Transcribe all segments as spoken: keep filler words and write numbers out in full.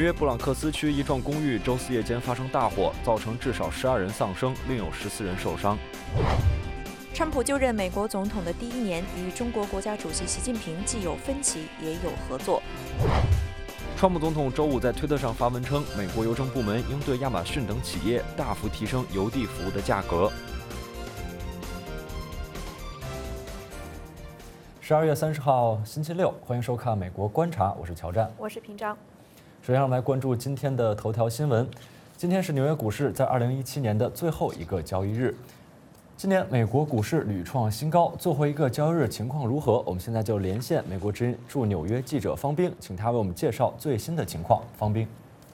约布朗克斯区一幢公寓周四夜间发生大火，造成至少十二人丧生，另有十四人受伤。 川普就任美国总统的第一年，与中国国家主席习近平既有分歧，也有合作。 川普总统周五在推特上发文称，美国邮政部门应对亚马逊等企业大幅提升邮递服务的价格。十二月三十号，星期六，欢迎收看《美国观察》，我是乔战， 我是平章。 首先，我们来关注今天的头条新闻。今天是纽约股市在二零一七年的最后一个交易日。今年美国股市屡创新高，最后一个交易日情况如何？我们现在就连线美国之音驻纽约记者方冰，请他为我们介绍最新的情况。方冰，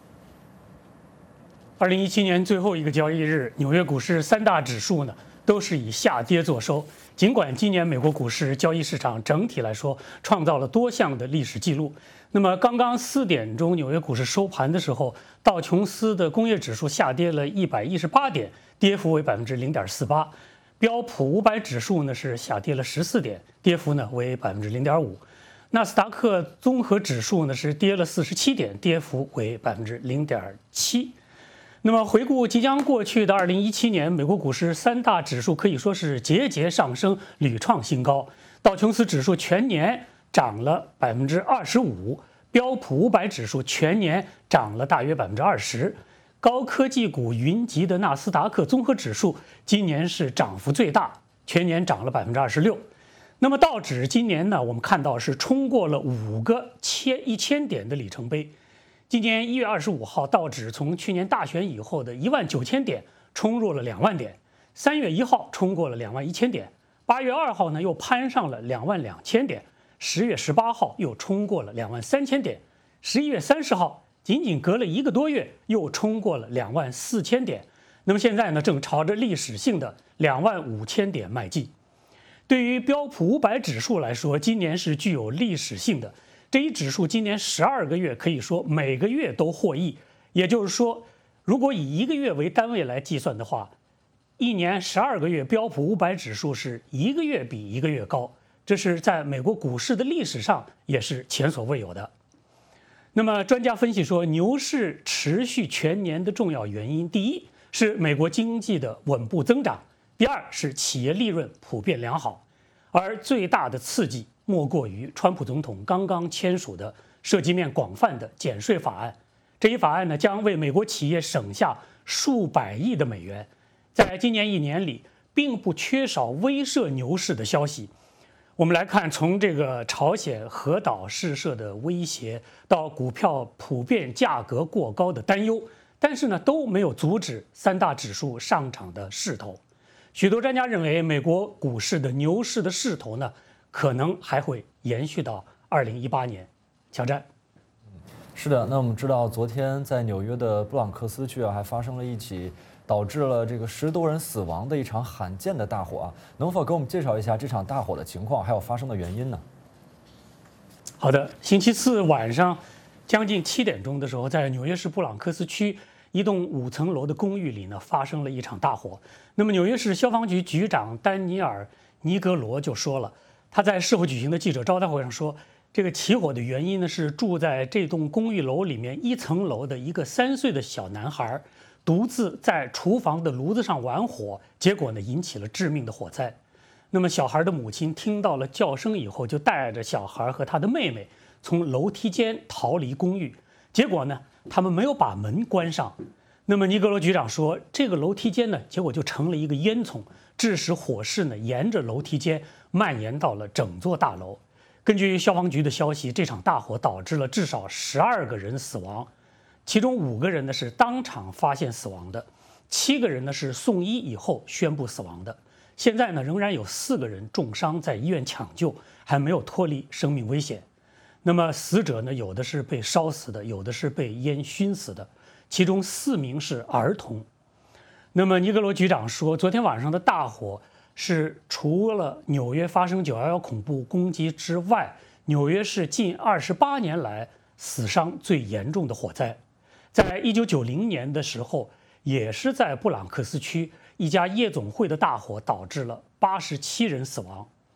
二零一七年最后一个交易日，纽约股市三大指数呢都是以下跌作收。尽管今年美国股市交易市场整体来说创造了多项的历史记录，那么刚刚四点钟纽约股市收盘的时候，道琼斯的工业指数下跌了一百一十八点，跌幅为百分之零点四八。标普五百指数呢是下跌了十四点，跌幅呢为百分之零点五。纳斯达克综合指数呢是跌了四十七点，跌幅为百分之零点七。那么回顾即将过去的二零一七年，美国股市三大指数可以说是节节上升，屡创新高。道琼斯指数全年涨了百分之二十五，标普五百指数全年涨了大约百分之二十。高科技股云集的纳斯达克综合指数今年是涨幅最大，全年涨了百分之二十六。那么道指今年呢，我们看到是冲过了五个千一千点的里程碑。今年一月二十五号，道指从去年大选以后的一万九千点冲入了两万点，三月一号冲过了两万一千点，八月二号呢又攀上了两万两千点，十月十八号又冲过了两万三千点，十一月三十号。仅仅隔了一个多月，又冲过了两万四千点。那么现在呢，正朝着历史性的两万五千点迈进。对于标普五百指数来说，今年是具有历史性的。这一指数今年十二个月，可以说每个月都获益。也就是说，如果以一个月为单位来计算的话，一年十二个月，标普五百指数是一个月比一个月高。这是在美国股市的历史上也是前所未有的。那么专家分析说，牛市持续全年的重要原因，第一是美国经济的稳步增长，第二是企业利润普遍良好，而最大的刺激莫过于川普总统刚刚签署的涉及面广泛的减税法案。这一法案呢，将为美国企业省下数百亿的美元。在今年一年里，并不缺少威慑牛市的消息。我们来看，从这个朝鲜核岛试射的威胁到股票普遍价格过高的担忧，但是呢都没有阻止三大指数上涨的势头。许多专家认为，美国股市的牛市的势头呢，可能还会延续到二零一八年。乔战， 是的，那我们知道，昨天在纽约的布朗克斯区啊，还发生了一起导致了这个十多人死亡的一场罕见的大火啊，能否给我们介绍一下这场大火的情况，还有发生的原因呢？ 好的，星期四晚上将近七点钟的时候，在纽约市布朗克斯区一栋五层楼的公寓里呢，发生了一场大火。那么纽约市消防局局长丹尼尔·尼格罗就说了，他在事后举行的记者招待会上说，这个起火的原因呢是住在这栋公寓楼里面一层楼的一个三岁的小男孩独自在厨房的炉子上玩火，结果呢引起了致命的火灾。那么小孩的母亲听到了叫声以后，就带着小孩和他的妹妹从楼梯间逃离公寓。结果呢，他们没有把门关上。那么尼格罗局长说，这个楼梯间呢，结果就成了一个烟囱，致使火势呢沿着楼梯间蔓延到了整座大楼。根据消防局的消息，这场大火导致了至少十二个人死亡。其中五个人呢是当场发现死亡的，七个人呢是送医以后宣布死亡的。现在呢仍然有四个人重伤在医院抢救，还没有脱离生命危险。那么死者呢，有的是被烧死的，有的是被烟熏死的，其中四名是儿童。那么尼格罗局长说，昨天晚上的大火是除了纽约发生九一一恐怖攻击之外，纽约市近二十八年来死伤最严重的火灾。在一九九零年的时候，也是在布朗克斯区一家夜总会的大火，导致了八十七人死亡。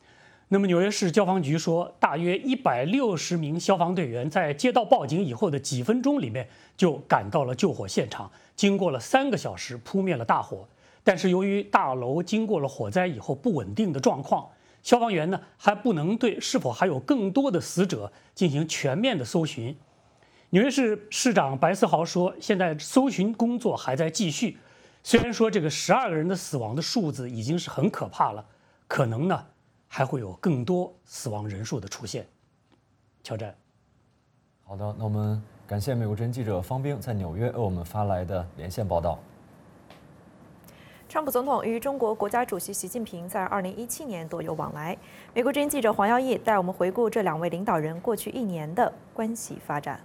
那么纽约市消防局说，大约一百六十名消防队员在接到报警以后的几分钟里面就赶到了救火现场，经过了三个小时扑灭了大火。但是由于大楼经过了火灾以后不稳定的状况，消防员呢还不能对是否还有更多的死者进行全面的搜寻。纽约市市长白思豪说，现在搜寻工作还在继续。虽然说这个十二个人的死亡的数字已经是很可怕了，可能呢还会有更多死亡人数的出现。乔战， 好的，那我们感谢美国之音记者方冰在纽约为我们发来的连线报道。 川普总统与中国国家主席习近平在二零一七年多有往来。美国之音记者黄耀义带我们回顾这两位领导人过去一年的关系发展。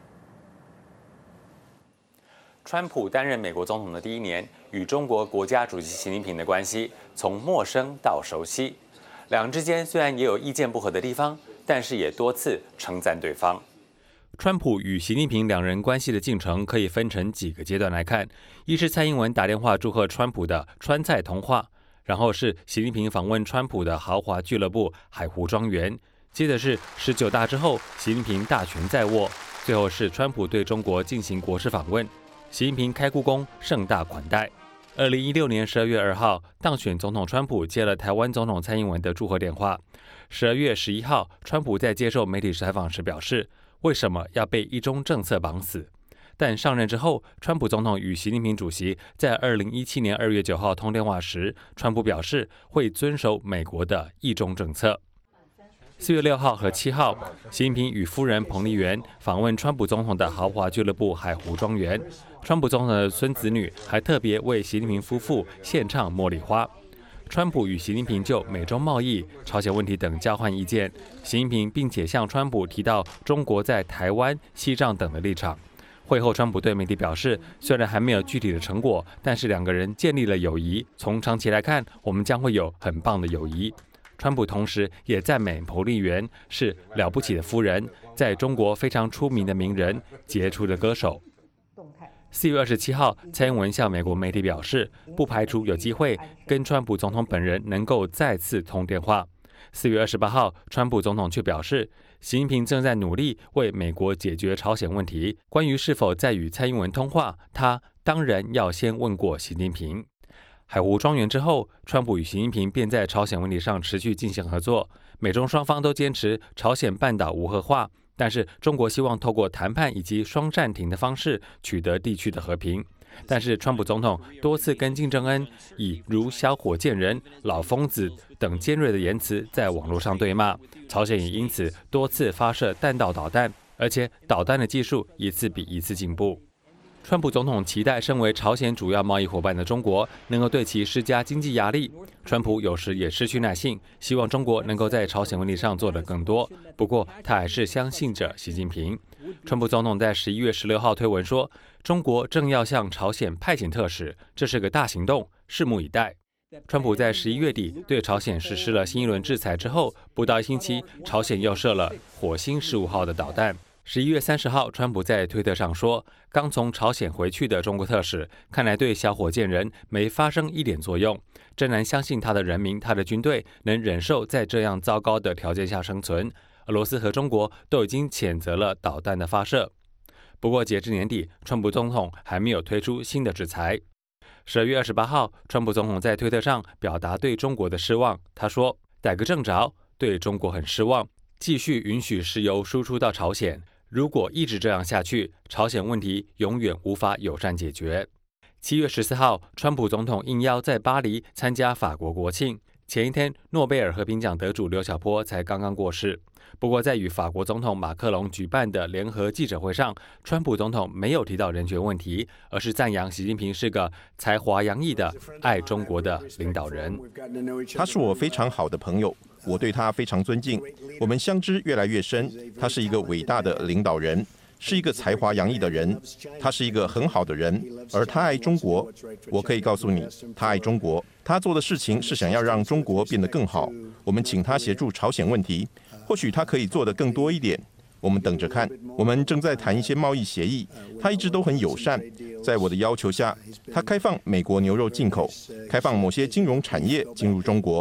川普担任美国总统的第一年，与中国国家主席习近平的关系从陌生到熟悉。两人之间虽然也有意见不合的地方，但是也多次称赞对方。川普与习近平两人关系的进程可以分成几个阶段来看：一是蔡英文打电话祝贺川普的川菜通话，然后是习近平访问川普的豪华俱乐部海湖庄园，接着是十九大之后习近平大权在握，最后是川普对中国进行国事访问，习近平开故宫盛大款待。二零一六年十二月二号，当选总统川普接了台湾总统蔡英文的祝贺电话。十二月十一号，川普在接受媒体采访时表示，为什么要被一中政策绑死？但上任之后，川普总统与习近平主席在二零一七年二月九号通电话时，川普表示会遵守美国的一中政策。四月六号和七号，习近平与夫人彭丽媛访问川普总统的豪华俱乐部海湖庄园。川普总统的孙子女还特别为习近平夫妇献唱《茉莉花》。川普与习近平就美中贸易、朝鲜问题等交换意见。习近平并且向川普提到中国在台湾、西藏等的立场。会后，川普对媒体表示，虽然还没有具体的成果，但是两个人建立了友谊。从长期来看，我们将会有很棒的友谊。川普同时也赞美彭丽媛是了不起的夫人，在中国非常出名的名人、杰出的歌手。四月二十七号，蔡英文向美国媒体表示，不排除有机会跟川普总统本人能够再次通电话。四月二十八号，川普总统却表示，习近平正在努力为美国解决朝鲜问题。关于是否再与蔡英文通话，他当然要先问过习近平。海湖庄园之后，川普与习近平便在朝鲜问题上持续进行合作。美中双方都坚持朝鲜半岛无核化，但是中国希望透过谈判以及双暂停的方式取得地区的和平。但是川普总统多次跟金正恩以如小火箭人、老疯子等尖锐的言辞在网络上对骂，朝鲜也因此多次发射弹道导弹，而且导弹的技术一次比一次进步。川普总统期待身为朝鲜主要贸易伙伴的中国能够对其施加经济压力。川普有时也失去耐性，希望中国能够在朝鲜问题上做得更多。不过他还是相信着习近平。川普总统在十一月十六号推文说，中国正要向朝鲜派遣特使，这是个大行动，拭目以待。川普在十一月底对朝鲜实施了新一轮制裁之后，不到一星期，朝鲜又射了火星十五号的导弹。十一月三十号，川普在推特上说，刚从朝鲜回去的中国特使看来对小火箭人没发生一点作用，真难相信他的人民、他的军队能忍受在这样糟糕的条件下生存。俄罗斯和中国都已经谴责了导弹的发射。不过截至年底，川普总统还没有推出新的制裁。十二月二十八号，川普总统在推特上表达对中国的失望，他说，逮个正着，对中国很失望，继续允许石油输出到朝鲜。如果一直这样下去，朝鲜问题永远无法友善解决。七月十四号，川普总统应邀在巴黎参加法国国庆。前一天，诺贝尔和平奖得主刘晓波才刚刚过世。不过，在与法国总统马克龙举办的联合记者会上，川普总统没有提到人权问题，而是赞扬习近平是个才华洋溢的爱中国的领导人。 他是我非常好的朋友，我对他非常尊敬，我们相知越来越深。他是一个伟大的领导人，是一个才华洋溢的人，他是一个很好的人，而他爱中国。我可以告诉你，他爱中国，他做的事情是想要让中国变得更好。我们请他协助朝鲜问题，或许他可以做得更多一点。我们等着看。我们正在谈一些贸易协议，他一直都很友善。在我的要求下，他开放美国牛肉进口，开放某些金融产业进入中国。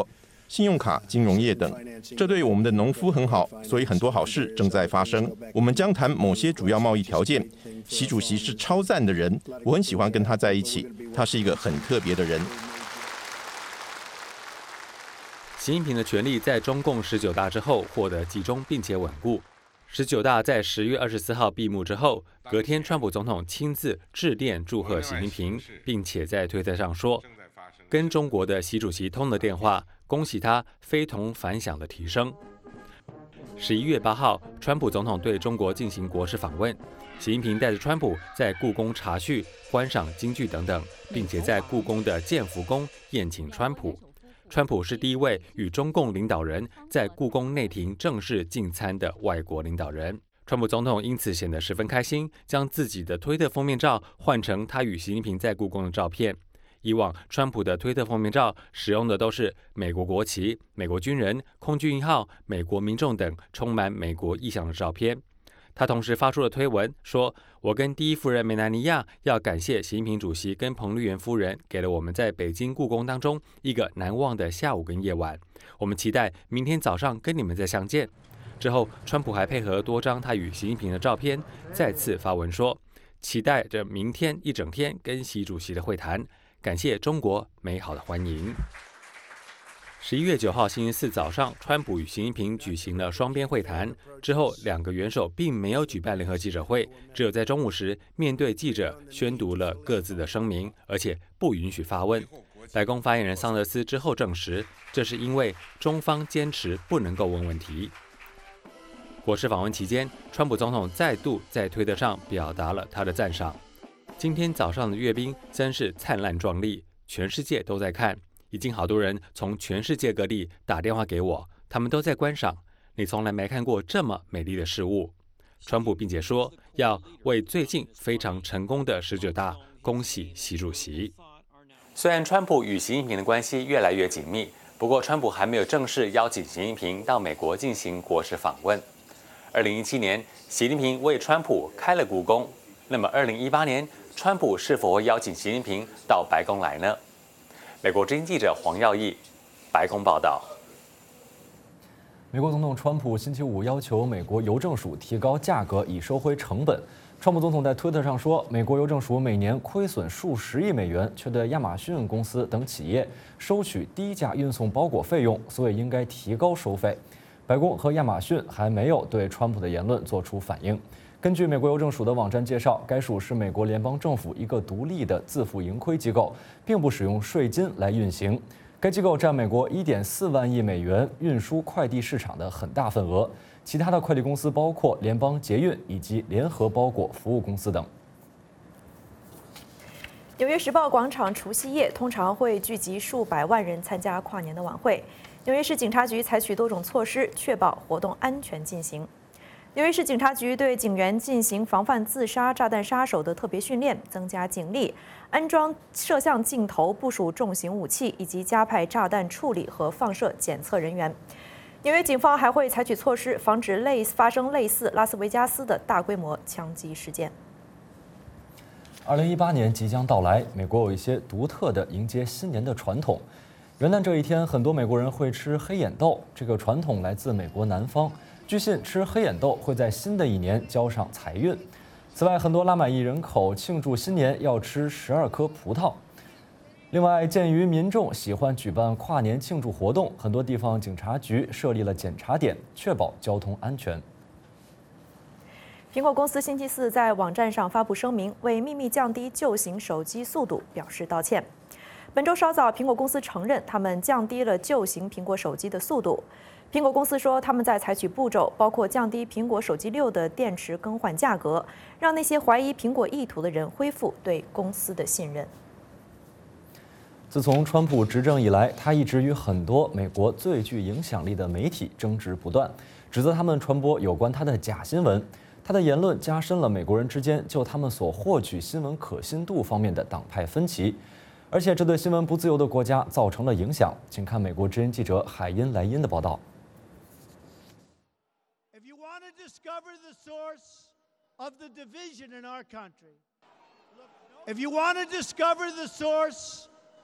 信用卡、金融业等。这对我们的农夫很好，所以很多好事正在发生。我们将谈某些主要贸易条件。习主席是超赞的人，我很喜欢跟他在一起，他是一个很特别的人。 习近平的权力在中共十九大之后获得集中并且稳固。十九大在十月二十四号闭幕之后，隔天川普总统亲自致电祝贺习近平，并且在推特上说，跟中国的习主席通了电话，恭喜他非同凡响的提升。十一月八号，川普总统对中国进行国事访问，习近平带着川普在故宫茶叙、观赏京剧等等，并且在故宫的建福宫宴请川普。川普是第一位与中共领导人在故宫内廷正式进餐的外国领导人。川普总统因此显得十分开心，将自己的推特封面照换成他与习近平在故宫的照片。以往川普的推特封面照使用的都是美国国旗、美国军人、空军一号、美国民众等充满美国意象的照片。他同时发出了推文说，我跟第一夫人梅兰妮亚要感谢习近平主席跟彭丽媛夫人给了我们在北京故宫当中一个难忘的下午跟夜晚，我们期待明天早上跟你们再相见。之后川普还配合多张他与习近平的照片，再次发文说，期待着明天一整天跟习主席的会谈，感谢中国美好的欢迎。十一月九号星期四早上，川普与习近平举行了双边会谈。之后，两个元首并没有举办联合记者会，只有在中午时面对记者宣读了各自的声明，而且不允许发问。白宫发言人桑德斯之后证实，这是因为中方坚持不能够问问题。国事访问期间，川普总统再度在推特上表达了他的赞赏。今天早上的阅兵真是灿烂壮丽，全世界都在看。已经好多人从全世界各地打电话给我，他们都在观赏。你从来没看过这么美丽的事物。川普并且说，要为最近非常成功的十九大恭喜习主席。虽然川普与习近平的关系越来越紧密，不过川普还没有正式邀请习近平到美国进行国事访问。二零一七年，习近平为川普开了故宫。那么二零一八年，川普是否会邀请习近平到白宫来呢？美国之音记者黄耀义，白宫报道。 美国总统川普星期五要求美国邮政署提高价格以收回成本。川普总统在推特上说，美国邮政署每年亏损数十亿美元，却对亚马逊公司等企业收取低价运送包裹费用，所以应该提高收费。白宫和亚马逊还没有对川普的言论做出反应。根据美国邮政署的网站介绍，该署是美国联邦政府一个独立的自负盈亏机构，并不使用税金来运行。该机构占美国一点四万亿美元运输快递市场的很大份额。其他的快递公司包括联邦捷运以及联合包裹服务公司等。 纽约时报广场除夕夜通常会聚集数百万人参加跨年的晚会。纽约市警察局采取多种措施，确保活动安全进行。纽约市警察局对警员进行防范自杀炸弹杀手的特别训练，增加警力，安装摄像镜头，部署重型武器，以及加派炸弹处理和放射检测人员。纽约警方还会采取措施，防止类发生类似拉斯维加斯的大规模枪击事件。 二零一八年即将到来，美国有一些独特的迎接新年的传统。元旦这一天，很多美国人会吃黑眼豆，这个传统来自美国南方。据信，吃黑眼豆会在新的一年交上财运。此外，很多拉玛裔人口庆祝新年要吃十二颗葡萄。另外，鉴于民众喜欢举办跨年庆祝活动，很多地方警察局设立了检查点，确保交通安全。 苹果公司星期四在网站上发布声明，为秘密降低旧型手机速度表示道歉。本周稍早，苹果公司承认他们降低了旧型苹果手机的速度。苹果公司说，他们在采取步骤，包括降低苹果手机六的电池更换价格，让那些怀疑苹果意图的人恢复对公司的信任。 自从川普执政以来，他一直与很多美国最具影响力的媒体争执不断，指责他们传播有关他的假新闻。他的言论加深了美国人之间就他们所获取新闻可信度方面的党派分歧，而且这对新闻不自由的国家造成了影响。请看美国之音记者海因莱因的报道。 Discover the source of the division in our country. If you want to discover the source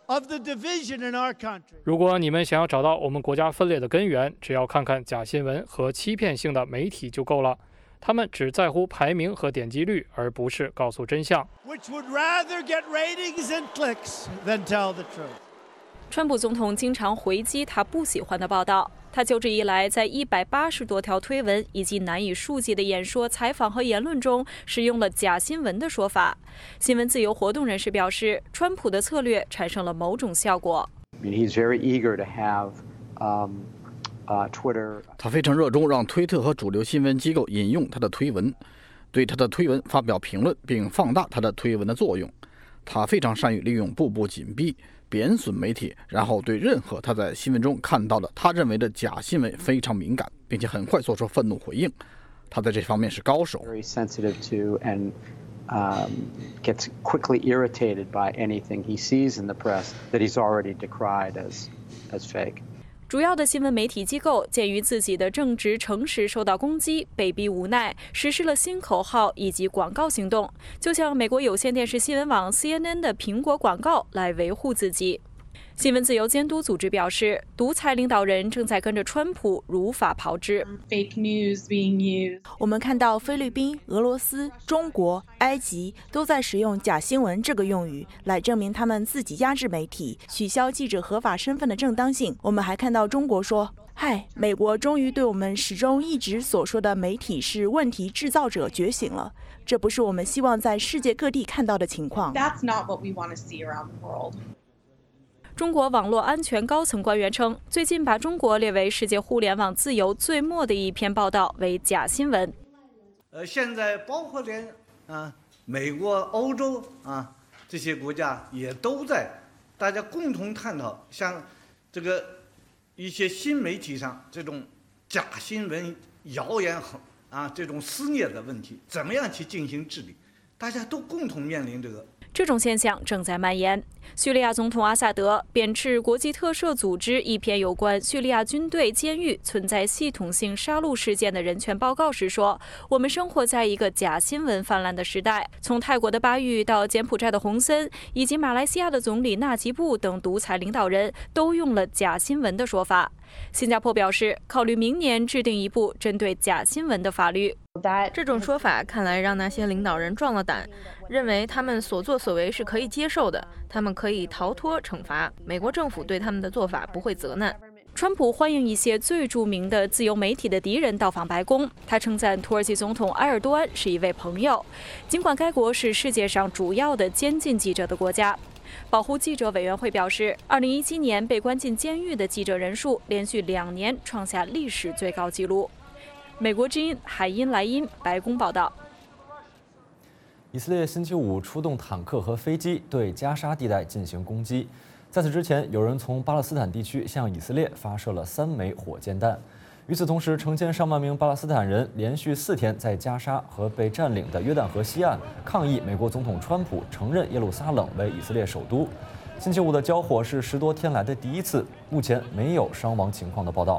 of the division in our country. 如果你们想要找到我们国家分裂的根源，只要看看假新闻和欺骗性的媒体就够了。他们只在乎排名和点击率，而不是告诉真相。 Which would rather get ratings and clicks than tell the truth. 川普总统经常回击他不喜欢的报道。他就职以来，在一百八十多条推文以及难以数计的演说、采访和言论中，使用了假新闻的说法。新闻自由活动人士表示，川普的策略产生了某种效果。 He's very eager to have, um, uh, Twitter. 他非常热衷让推特和主流新闻机构引用他的推文，对他的推文发表评论，并放大他的推文的作用。他非常善于利用步步紧逼、贬损媒体，然后对任何他在新闻中看到的他认为的假新闻非常敏感，并且很快做出愤怒回应。他在这方面是高手。 Very sensitive to and um, gets quickly irritated by anything he sees in the press that he's already decried as as fake. 主要的新闻媒体机构鉴于自己的正直诚实受到攻击，被逼无奈，实施了新口号以及广告行动，就像美国有线电视新闻网 C N N 的苹果广告来维护自己。新闻自由监督组织表示，独裁领导人正在跟着川普如法炮制。 Fake news being used. 我们看到菲律宾、俄罗斯、中国、埃及都在使用假新闻这个用语来证明他们自己压制媒体、取消记者合法身份的正当性。我们还看到中国说：“嗨，美国终于对我们始终一直所说的媒体是问题制造者觉醒了。”这不是我们希望在世界各地看到的情况。 That's not what we want to see around the world. 中国网络安全高层官员称，最近把中国列为世界互联网自由最末的一篇报道为假新闻。 呃，现在包括连啊美国、欧洲啊这些国家也都在大家共同探讨，像这个一些新媒体上这种假新闻、谣言啊这种肆虐的问题，怎么样去进行治理？大家都共同面临这个。 这种现象正在蔓延。叙利亚总统阿萨德贬斥国际特赦组织一篇有关叙利亚军队监狱存在系统性杀戮事件的人权报告时说：“我们生活在一个假新闻泛滥的时代。从泰国的巴育到柬埔寨的洪森，以及马来西亚的总理纳吉布等独裁领导人，都用了假新闻的说法。”新加坡表示，考虑明年制定一部针对假新闻的法律。 这种说法看来让那些领导人壮了胆，认为他们所作所为是可以接受的，他们可以逃脱惩罚，美国政府对他们的做法不会责难。 川普欢迎一些最著名的自由媒体的敌人到访白宫，他称赞土耳其总统埃尔多安是一位朋友，尽管该国是世界上主要的监禁记者的国家。保护记者委员会表示，二零一七年被关进监狱的记者人数连续两年创下历史最高纪录。美国之音海因莱因白宫报道。 以色列星期五出动坦克和飞机对加沙地带进行攻击。在此之前，有人从巴勒斯坦地区向以色列发射了三枚火箭弹。与此同时，成千上万名巴勒斯坦人连续四天在加沙和被占领的约旦河西岸抗议美国总统川普承认耶路撒冷为以色列首都。星期五的交火是十多天来的第一次，目前没有伤亡情况的报道。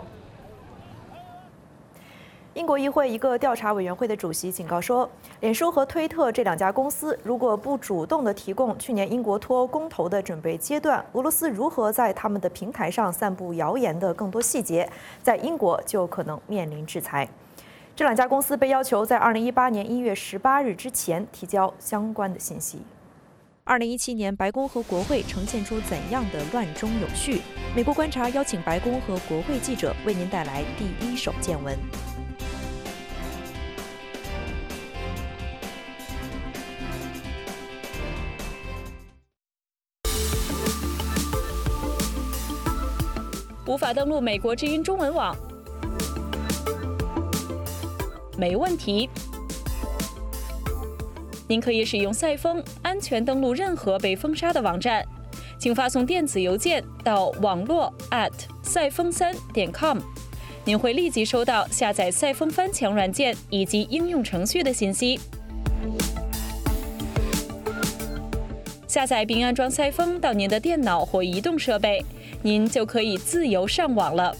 英国议会一个调查委员会的主席警告说，脸书和推特这两家公司如果不主动地提供去年英国脱欧公投的准备阶段俄罗斯如何在他们的平台上散布谣言的更多细节，在英国就可能面临制裁。这两家公司被要求在二零一八年一月十八日之前提交相关的信息。二零一七年，白宫和国会呈现出怎样的乱中有序？美国观察邀请白宫和国会记者为您带来第一手见闻。无法登录美国之音中文网？没问题。您可以使用赛风安全登录任何被封杀的网站，请发送电子邮件到网络 at 赛风三点 com， 您会立即收到下载赛风翻墙软件以及应用程序的信息。下载并安装赛风到您的电脑或移动设备，您就可以自由上网了。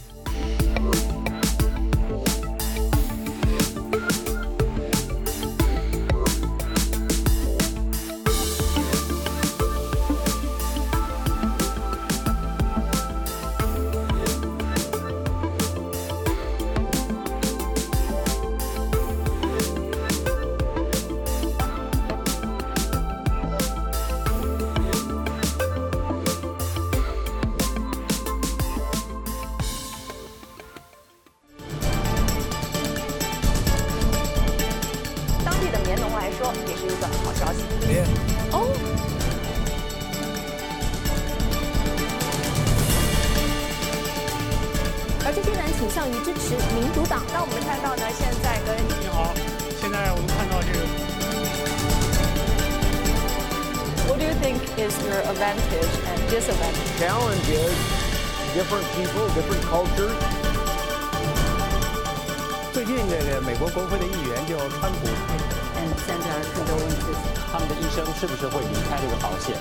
倾向于支持民主党。 那我们看到呢，现在跟你好，现在我们看到这个。 What do you think is your advantage and disadvantage? Challenge is different people, different cultures. 最近这个美国国会的议员就川普 and send our condolences. 他们的医生是不是会离开这个保险？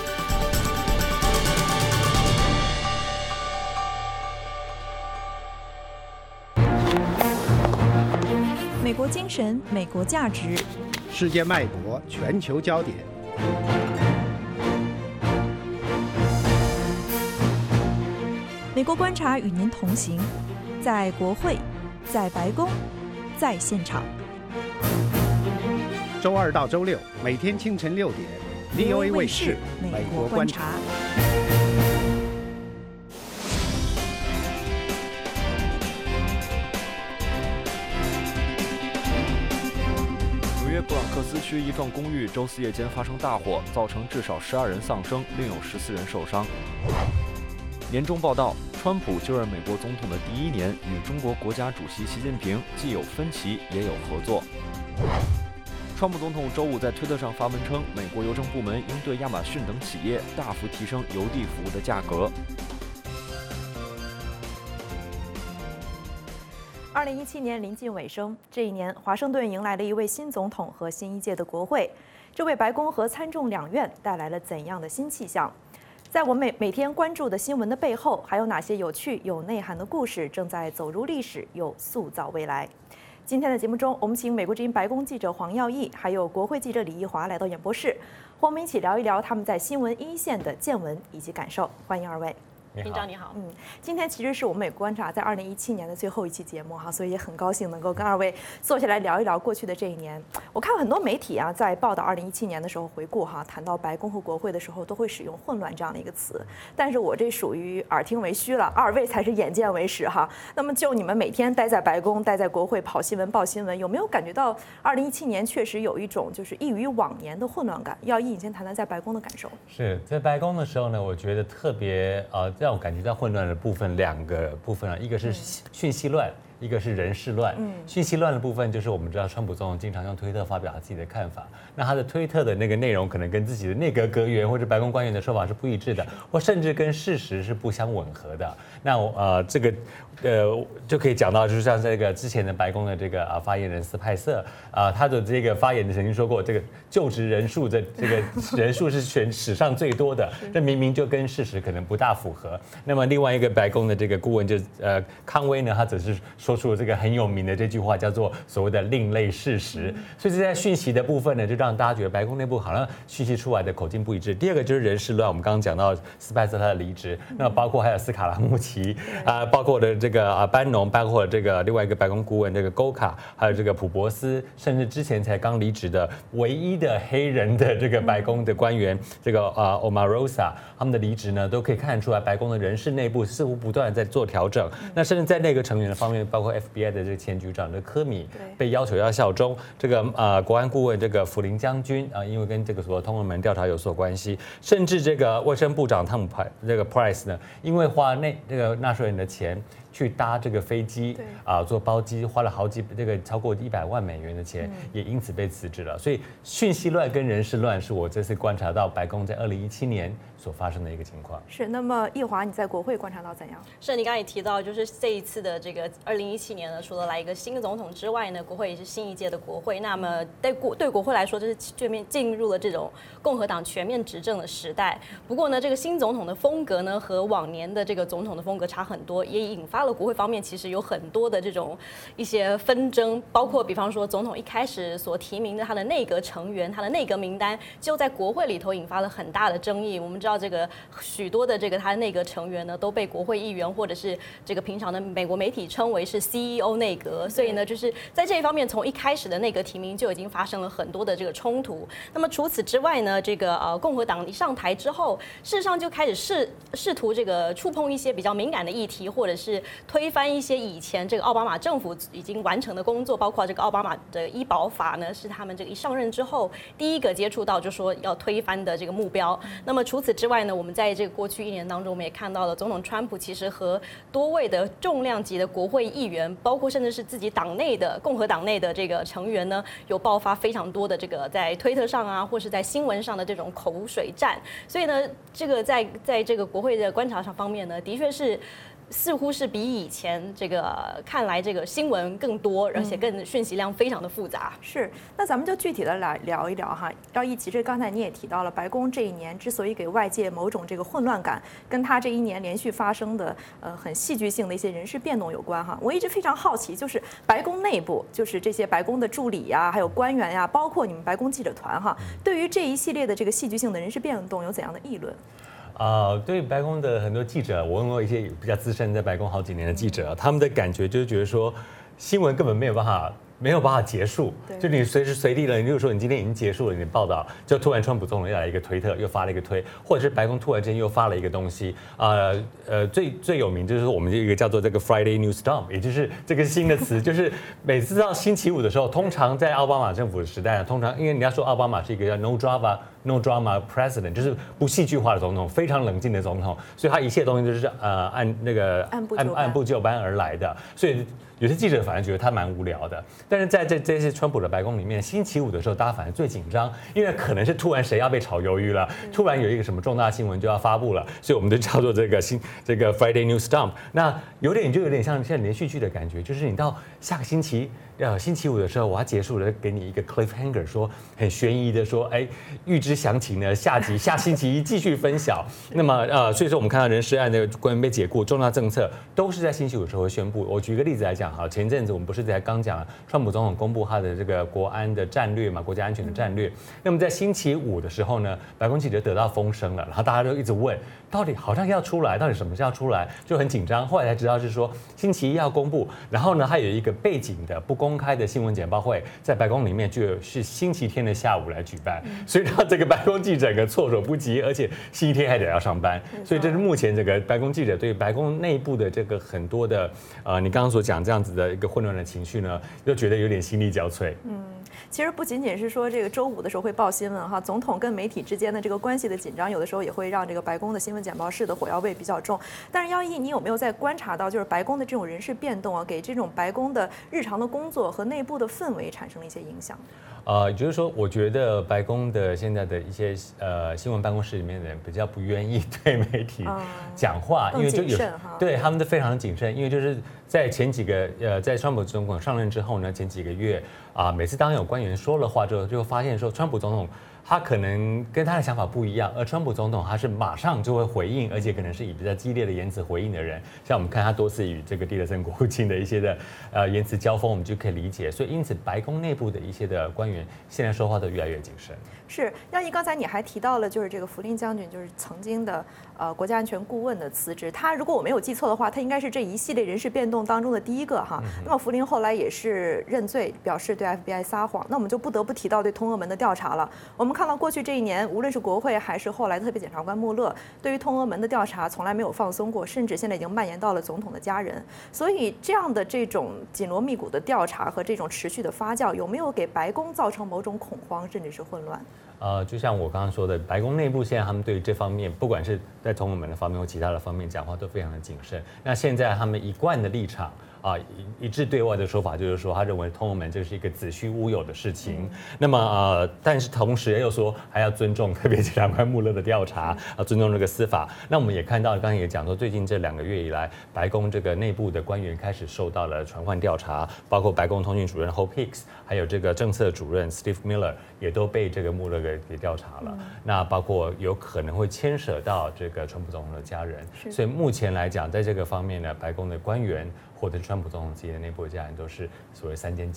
美国精神，美国价值， 世界脉搏，全球焦点。 美国观察与您同行，在国会，在白宫，在现场。 周二到周六，每天清晨六点 ，V O A 卫视《美国观察》。 纽约布朗克斯区一幢公寓周四夜间发生大火，造成至少十二人丧生，另有十四人受伤。年终报道：川普就任美国总统的第一年，与中国国家主席习近平既有分歧，也有合作。川普总统周五在推特上发文称，美国邮政部门应对亚马逊等企业大幅提升邮递服务的价格。 二零一七年临近尾声，这一年，华盛顿迎来了一位新总统和新一届的国会，这为白宫和参众两院带来了怎样的新气象？在我们每每天关注的新闻的背后，还有哪些有趣、有内涵的故事正在走入历史，又塑造未来？今天的节目中，我们请美国之音白宫记者黄耀义，还有国会记者李义华来到演播室，和我们一起聊一聊他们在新闻一线的见闻以及感受。欢迎二位。 厅长你好， 嗯，今天其实是我们美国观察在二零一七年的最后一期节目哈，所以也很高兴能够跟二位坐下来聊一聊过去的这一年。我看很多媒体啊，在报道二零一七年的时候回顾哈，谈到白宫和国会的时候，都会使用混乱这样的一个词。但是我这属于耳听为虚了，二位才是眼见为实哈。那么就你们每天待在白宫、待在国会跑新闻、报新闻，有没有感觉到二零一七年确实有一种就是异于往年的混乱感？耀义，你先谈谈在白宫的感受。 是在白宫的时候呢，我觉得特别呃让我感觉到混乱的部分两个部分啊，一个是讯息乱，一个是人事乱。嗯，讯息乱的部分就是我们知道，川普总统经常用推特发表他自己的看法，那他的推特的那个内容可能跟自己的内阁阁员或者白宫官员的说法是不一致的，或甚至跟事实是不相吻合的。那呃这个呃就可以讲到，就是像这个之前的白宫的这个啊发言人斯派瑟啊，他的这个发言曾经说过，这个就职人数的这个人数是全史上最多的，这明明就跟事实可能不大符合。那么另外一个白宫的这个顾问就呃康威呢，他只是说出了这个很有名的这句话，叫做所谓的另类事实。所以这在讯息的部分呢，就让大家觉得白宫内部好像讯息出来的口径不一致。第二个就是人事乱，我们刚刚讲到斯派瑟他的离职，那包括还有斯卡拉穆奇啊，包括的这个啊班农，包括这个另外一个白宫顾问这个沟卡，还有这个普博斯，甚至之前才刚离职的唯一的黑人的这个白宫的官员这个啊 Omarosa， 他们的离职呢，都可以看得出来白宫的人事内部似乎不断在做调整。那甚至在内阁成员的方面，包括 F B I 的这个前局长的科米被要求要效忠，这个呃国安顾问这个福林将军啊，因为跟这个所谓通俄门调查有所关系，甚至这个卫生部长汤姆派这个 Price 呢，因为花那这个纳税人的钱去搭这个飞机啊，做包机，花了好几这个超过一百万美元的钱，嗯、也因此被辞职了。所以讯息乱跟人事乱是我这次观察到白宫在二零一七年所发生的一个情况。 是，那么奕华，你在国会观察到怎样？ 是你刚才也提到，就是这一次的这个二零一七年呢，除了来一个新的总统之外呢，国会也是新一届的国会。那么对国对国会来说，这是全面进入了这种共和党全面执政的时代。不过呢，这个新总统的风格呢，和往年的这个总统的风格差很多，也引发了国会方面其实有很多的这种一些纷争，包括比方说总统一开始所提名的他的内阁成员，他的内阁名单就在国会里头引发了很大的争议。我们知道这个许多的这个他的内阁成员呢，都被国会议员或者是这个平常的美国媒体称为是 C E O 内阁，所以呢，就是在这一方面，从一开始的内阁提名就已经发生了很多的这个冲突。那么除此之外呢，这个呃共和党一上台之后，事实上就开始试试图这个触碰一些比较敏感的议题，或者是推翻一些以前这个奥巴马政府已经完成的工作，包括这个奥巴马的医保法呢，是他们这个一上任之后第一个接触到就说要推翻的这个目标。那么除此之外呢，我们在这个过去一年当中，我们也看到了总统川普其实和多位的重量级的国会议员，包括甚至是自己党内的共和党内的这个成员呢，有爆发非常多的这个在推特上啊，或是在新闻上的这种口水战。所以呢，这个在在这个国会的观察上方面呢，的确是。似乎是比以前这个看来这个新闻更多，而且更讯息量非常的复杂。 是，那咱们就具体的来聊一聊哈。要一起，这刚才你也提到了，白宫这一年之所以给外界某种这个混乱感，跟他这一年连续发生的呃很戏剧性的一些人事变动有关哈。我一直非常好奇，就是白宫内部，就是这些白宫的助理呀、啊，还有官员呀、啊，包括你们白宫记者团哈，对于这一系列的这个戏剧性的人事变动有怎样的议论？ 啊、呃，对白宫的很多记者，我问过一些比较资深在白宫好几年的记者，他们的感觉就是觉得说，新闻根本没有办法。没有办法结束，就你随时随地了。你比如说，你今天已经结束了你的报道，就突然川普总统又来一个推特，又发了一个推，或者是白宫突然间又发了一个东西。呃呃，最最有名就是我们一个叫做这个 Friday News Dump， 也就是这个新的词，就是每次到星期五的时候，通常在奥巴马政府的时代呢，通常因为人家说奥巴马是一个叫 No drama No drama President， 就是不戏剧化的总统，非常冷静的总统，所以他一切东西都是呃按那个按部按按部就班而来的，所以。有些记者反而觉得他蛮无聊的，但是在这这些川普的白宫里面，星期五的时候大家反而最紧张，因为可能是突然谁要被炒鱿鱼了，突然有一个什么重大新闻就要发布了，所以我们就叫做这个新这个 Friday News Dump。那有点就有点像像连续剧的感觉，就是你到下个星期呃星期五的时候，我要结束了，给你一个 cliffhanger， 说很悬疑的说，哎，预知详情呢，下集下星期一继续分晓。那么呃，所以说我们看到人事案的官员被解雇，重大政策都是在星期五的时候会宣布。我举一个例子来讲。好，前阵子我们不是才刚讲，川普总统公布他的这个国安的战略嘛，国家安全的战略。那么在星期五的时候呢，白宫记者得到风声了，然后大家就一直问，到底好像要出来，到底什么是要出来，就很紧张。后来才知道是说星期一要公布，然后呢，还有一个背景的不公开的新闻简报会，在白宫里面就是星期天的下午来举办，所以让这个白宫记者个措手不及，而且星期天还得要上班，所以这是目前这个白宫记者对白宫内部的这个很多的呃，你刚刚所讲这样。这样子的一个混乱的情绪呢，又觉得有点心力交瘁。 嗯，其实不仅仅是说这个周五的时候会报新闻哈，总统跟媒体之间的这个关系的紧张，有的时候也会让这个白宫的新闻简报室的火药味比较重。但是耀毅，你有没有在观察到，就是白宫的这种人事变动啊，给这种白宫的日常的工作和内部的氛围产生了一些影响？ 呃，也就是说，我觉得白宫的现在的一些呃新闻办公室里面的人比较不愿意对媒体讲话， 嗯、 因为就有对他们都非常谨慎，因为就是在前几个呃在川普总统上任之后呢，前几个月啊、呃，每次当有官员说了话之后，就发现说川普总统。他可能跟他的想法不一样，而川普总统他是马上就会回应，而且可能是以比较激烈的言辞回应的人。像我们看他多次与这个蒂勒森国务卿的一些的呃言辞交锋，我们就可以理解。所以因此，白宫内部的一些的官员现在说话都越来越谨慎。 是，耀毅，刚才你还提到了，就是这个福林将军，就是曾经的呃国家安全顾问的辞职。他如果我没有记错的话，他应该是这一系列人事变动当中的第一个哈。嗯、那么福林后来也是认罪，表示对 F B I 撒谎。那我们就不得不提到对通俄门的调查了。我们看到过去这一年，无论是国会还是后来的特别检察官穆勒，对于通俄门的调查从来没有放松过，甚至现在已经蔓延到了总统的家人。所以这样的这种紧锣密鼓的调查和这种持续的发酵，有没有给白宫造成某种恐慌，甚至是混乱？ 呃，就像我刚刚说的，白宫内部现在他们对于这方面，不管是在通俄门的方面或其他的方面讲话都非常的谨慎。那现在他们一贯的立场啊，一一致对外的说法就是说，他认为通俄门这是一个子虚乌有的事情。嗯、那么呃，但是同时又说还要尊重特别检察官穆勒的调查，啊，尊重这个司法。那我们也看到，刚刚也讲说，最近这两个月以来，白宫这个内部的官员开始受到了传唤调查，包括白宫通讯主任 Hope Hicks， 还有这个政策主任 Steve Miller 也都被这个穆勒给给调查了。嗯、那包括有可能会牵涉到这个川普总统的家人。所以目前来讲，在这个方面呢，白宫的官员或者是川普总统自己的内部家人都是所谓三监级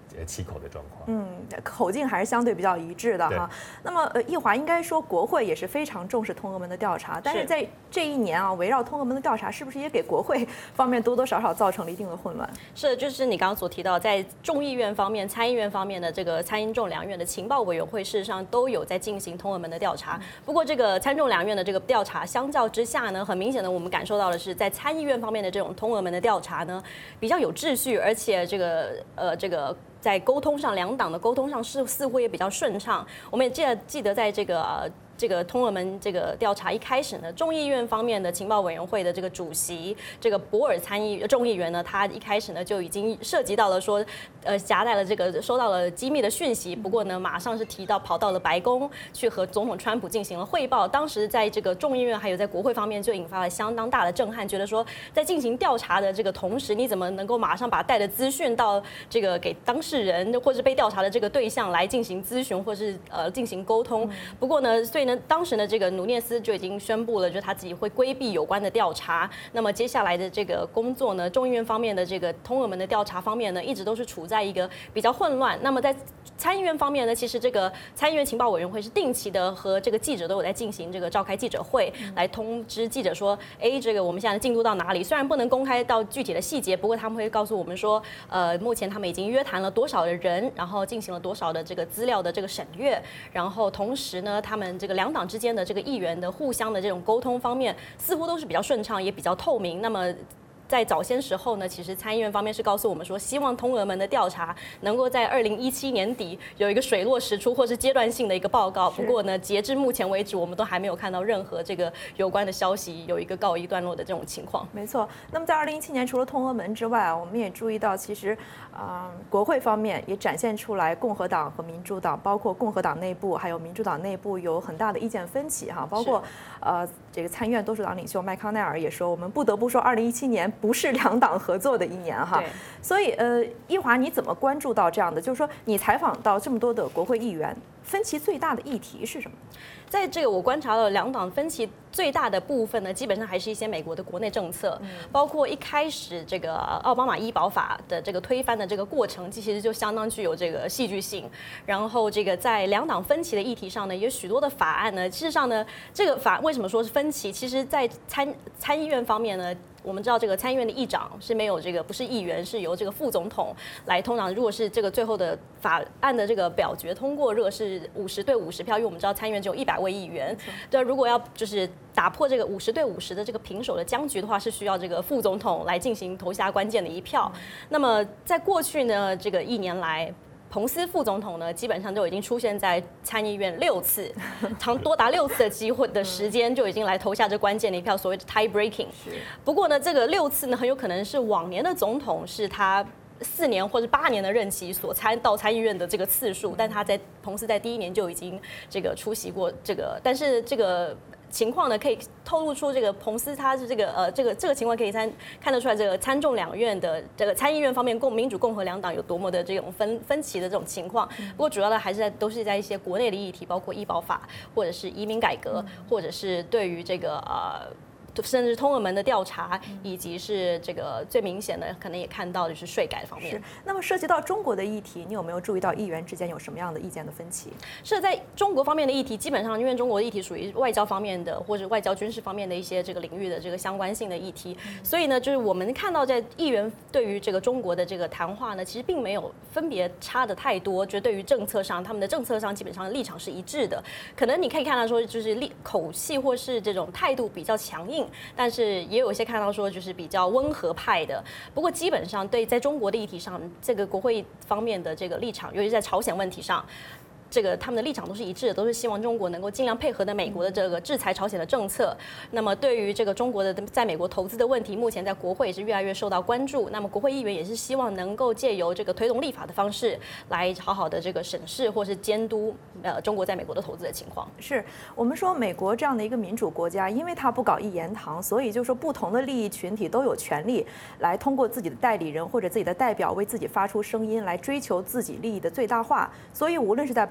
呃齐口的状况。 嗯，口径还是相对比较一致的哈。那么呃，奕华应该说国会也是非常重视通俄门的调查，但是在这一年啊，围绕通俄门的调查，是不是也给国会方面多多少少造成了一定的混乱？ 是，就是你刚刚所提到，在众议院方面、参议院方面的这个参英众两院的情报委员会，事实上都有在进行通俄门的调查。不过，这个参众两院的这个调查相较之下呢，很明显的我们感受到的是，在参议院方面的这种通俄门的调查呢，比较有秩序，而且这个呃这个。在沟通上，两党的沟通上是似乎也比较顺畅。我们也记得记得在这个呃这个通俄门这个调查一开始呢，众议院方面的情报委员会的这个主席这个博尔参议众议员呢，他一开始呢就已经涉及到了说，呃夹带了这个收到了机密的讯息，不过呢马上是提到跑到了白宫去和总统川普进行了汇报。当时在这个众议院还有在国会方面就引发了相当大的震撼，觉得说在进行调查的这个同时，你怎么能够马上把带的资讯到这个给当事人或是被调查的这个对象来进行咨询或是呃进行沟通？不过呢，所以呢，当时呢，这个努涅斯就已经宣布了，就他自己会规避有关的调查。那么接下来的这个工作呢，众议院方面的这个通俄门的调查方面呢，一直都是处在一个比较混乱。那么在参议院方面呢，其实这个参议院情报委员会是定期的和这个记者都有在进行这个召开记者会，来通知记者说，哎，这个我们现在的进度到哪里？虽然不能公开到具体的细节，不过他们会告诉我们说，呃，目前他们已经约谈了多少的人，然后进行了多少的这个资料的这个审阅，然后同时呢，他们这个两党之间的这个议员的互相的这种沟通方面，似乎都是比较顺畅，也比较透明。那么在早些时候呢，其实参议院方面是告诉我们说，希望通俄门的调查能够在二零一七年底有一个水落石出或是阶段性的一个报告。不过呢，截至目前为止，我们都还没有看到任何这个有关的消息有一个告一段落的这种情况。 没错。那么在二零一七年，除了通俄门之外啊，我们也注意到，其实啊、呃，国会方面也展现出来共和党和民主党，包括共和党内部还有民主党内部有很大的意见分歧哈。包括呃，这个参议院多数党领袖麦康奈尔也说，我们不得不说，二零一七年不是两党合作的一年哈。所以呃，奕华你怎么关注到这样的？就是说，你采访到这么多的国会议员，分歧最大的议题是什么？ 在这个我观察了两党分歧最大的部分呢，基本上还是一些美国的国内政策，包括一开始这个奥巴马医保法的这个推翻的这个过程，其实就相当具有这个戏剧性。然后这个在两党分歧的议题上呢，有许多的法案呢，事实上呢，这个法为什么说是分歧？其实，在参参议院方面呢。我们知道这个参议院的议长是没有这个不是议员，是由这个副总统来。通常如果是这个最后的法案的这个表决通过，如果是五十对五十票，因为我们知道参议院只有一百位议员，对，如果要就是打破这个五十对五十的这个平手的僵局的话，是需要这个副总统来进行投下关键的一票。那么在过去呢，这个一年来。彭斯副总统呢，基本上就已经出现在参议院六次，长多达六次的机会的时间，就已经来投下这关键的一票，所谓的 tie breaking。不过呢，这个六次呢，很有可能是往年的总统是他四年或者八年的任期所参到参议院的这个次数，但他在彭斯在第一年就已经这个出席过这个，但是这个。情况呢，可以透露出这个彭斯他是这个呃这个这个情况可以参看得出来，这个参众两院的这个参议院方面共民主共和两党有多么的这种分分歧的这种情况。不过主要的还是在都是在一些国内的议题，包括医保法或者是移民改革，或者是对于这个呃。甚至通俄门的调查，以及是这个最明显的，可能也看到的是税改方面。 是。那么涉及到中国的议题，你有没有注意到议员之间有什么样的意见的分歧？ 是在中国方面的议题，基本上因为中国的议题属于外交方面的，或者外交军事方面的一些这个领域的这个相关性的议题，所以呢，就是我们看到在议员对于这个中国的这个谈话呢，其实并没有分别差的太多，就对于政策上，他们的政策上基本上立场是一致的。可能你可以看到说，就是立口气或是这种态度比较强硬。但是也有一些看到说就是比较温和派的，不过基本上对在中国的议题上，这个国会方面的这个立场，尤其在朝鲜问题上。这个他们的立场都是一致的，都是希望中国能够尽量配合的美国的这个制裁朝鲜的政策。那么对于这个中国的在美国投资的问题，目前在国会也是越来越受到关注。那么国会议员也是希望能够借由这个推动立法的方式，来好好的这个审视或是监督呃中国在美国的投资的情况。 是我们说美国这样的一个民主国家，因为它不搞一言堂，所以就说不同的利益群体都有权利来通过自己的代理人或者自己的代表为自己发出声音，来追求自己利益的最大化。所以无论是在白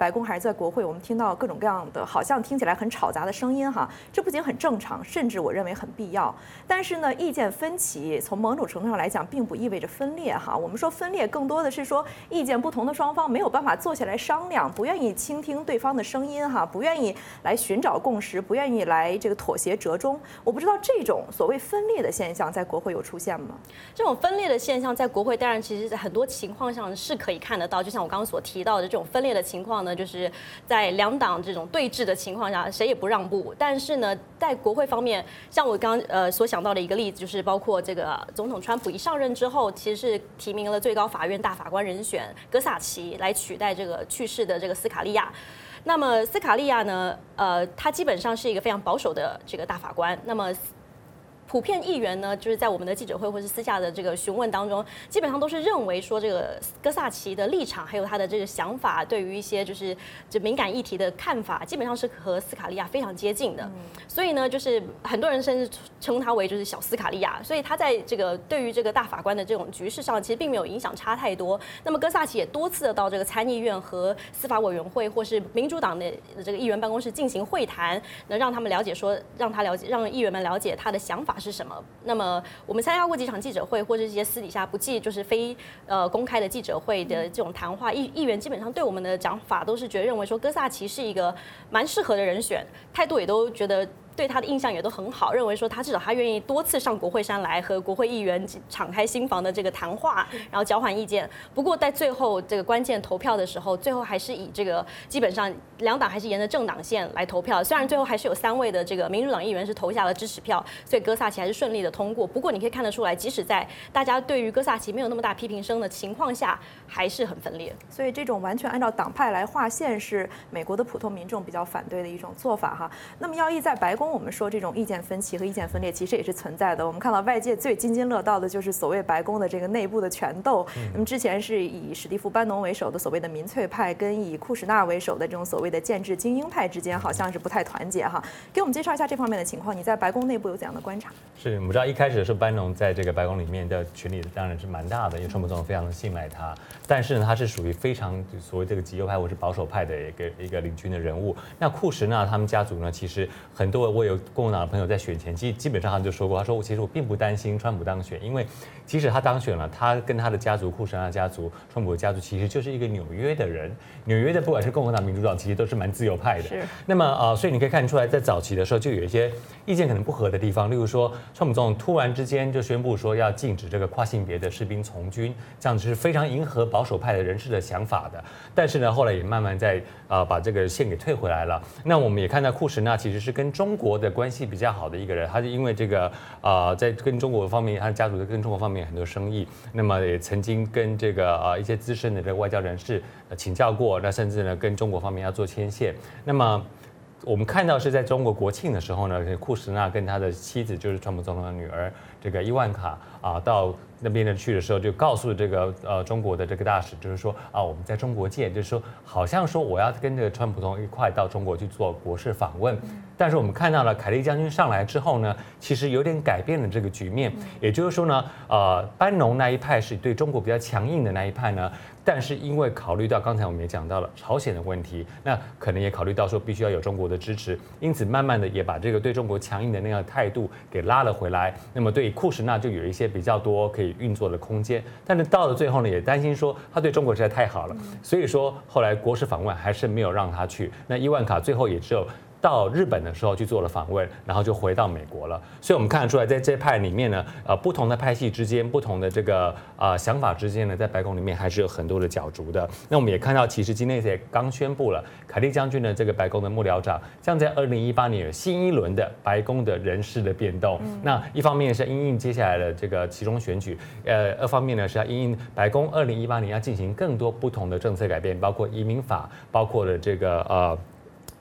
白宫还是在国会，我们听到各种各样的，好像听起来很吵杂的声音哈，这不仅很正常，甚至我认为很必要。但是呢，意见分歧从某种程度上来讲，并不意味着分裂哈。我们说分裂，更多的是说意见不同的双方没有办法坐下来商量，不愿意倾听对方的声音哈，不愿意来寻找共识，不愿意来这个妥协折中。我不知道这种所谓分裂的现象在国会有出现吗？ 这种分裂的现象在国会，当然其实在很多情况上是可以看得到。就像我刚刚所提到的，这种分裂的情况呢，就是在两党这种对峙的情况下，谁也不让步。但是呢，在国会方面，像我刚呃所想到的一个例子，就是包括这个总统川普一上任之后，其实是提名了最高法院大法官人选戈萨奇来取代这个去世的这个斯卡利亚。那么斯卡利亚呢，呃，他基本上是一个非常保守的这个大法官。那么普遍议员呢，就是在我们的记者会或是私下的这个询问当中，基本上都是认为说，这个戈萨奇的立场还有他的这个想法，对于一些就是这敏感议题的看法，基本上是和斯卡利亚非常接近的。嗯、所以呢，就是很多人甚至称他为就是小斯卡利亚。所以他在这个对于这个大法官的这种局势上，其实并没有影响差太多。那么戈萨奇也多次的到这个参议院和司法委员会或是民主党的这个议员办公室进行会谈，能让他们了解说，让他了解，让议员们了解他的想法是什么。那么我们参加过几场记者会，或者一些私底下不记就是非呃公开的记者会的这种谈话，议议员基本上对我们的讲法都是觉得认为说戈萨奇是一个蛮适合的人选，态度也都觉得对他的印象也都很好，认为说他至少他愿意多次上国会山来和国会议员敞开心房的这个谈话，然后交换意见。不过在最后这个关键投票的时候，最后还是以这个基本上两党还是沿着政党线来投票。虽然最后还是有三位的这个民主党议员是投下了支持票，所以戈萨奇还是顺利的通过。不过你可以看得出来，即使在大家对于戈萨奇没有那么大批评声的情况下，还是很分裂。 所以这种完全按照党派来划线是美国的普通民众比较反对的一种做法哈。那么要依在白宫，我们说这种意见分歧和意见分裂其实也是存在的。我们看到外界最津津乐道的就是所谓白宫的这个内部的权斗。那么之前是以史蒂夫·班农为首的所谓的民粹派，跟以库什纳为首的这种所谓的建制精英派之间好像是不太团结哈。给我们介绍一下这方面的情况，你在白宫内部有怎样的观察？ 是我们知道一开始的时候，班农在这个白宫里面的权力当然是蛮大的，因为川普总统非常的信赖他。但是呢，他是属于非常所谓这个极右派或是保守派的一个一个领军的人物。那库什纳他们家族呢，其实很多我有共和党的朋友在选前，基基本上他就说过，他说其实我并不担心川普当选，因为即使他当选了，他跟他的家族库什纳家族、川普的家族其实就是一个纽约的人。纽约的不管是共和党、民主党，其实都是蛮自由派的。是。那么呃，所以你可以看出来，在早期的时候就有一些意见可能不合的地方，例如说，川普总统突然之间就宣布说要禁止这个跨性别的士兵从军，这样子是非常迎合保守派的人士的想法的。但是呢，后来也慢慢在呃把这个线给退回来了。那我们也看到库什纳其实是跟中国的关系比较好的一个人，他是因为这个呃在跟中国方面，他的家族跟中国方面很多生意，那么也曾经跟这个呃一些资深的这个外交人士请教过，那甚至呢跟中国方面要做牵线。那么我们看到是在中国国庆的时候呢，库什纳跟他的妻子就是川普总统的女儿这个伊万卡啊到那边的去的时候，就告诉这个呃中国的这个大使，就是说啊我们在中国见，就是说好像说我要跟这个川普总统一块到中国去做国事访问。但是我们看到了凯利将军上来之后呢，其实有点改变了这个局面。也就是说呢，呃班农那一派是对中国比较强硬的那一派呢。但是因为考虑到刚才我们也讲到了朝鲜的问题，那可能也考虑到说必须要有中国的支持，因此慢慢的也把这个对中国强硬的那个态度给拉了回来。那么对库什纳就有一些比较多可以运作的空间，但是到了最后呢，也担心说他对中国实在太好了，所以说后来国事访问还是没有让他去。那伊万卡最后也只有到日本的时候去做了访问，然后就回到美国了。所以我们看得出来，在这派里面呢，呃，不同的派系之间，不同的这个呃想法之间呢，在白宫里面还是有很多的角逐的。那我们也看到，其实今天也刚宣布了，凯利将军的这个白宫的幕僚长，将在二零一八年有新一轮的白宫的人事的变动。嗯、那一方面是因应接下来的这个其中选举，呃，二方面呢是要因应白宫二零一八年要进行更多不同的政策改变，包括移民法，包括了这个呃。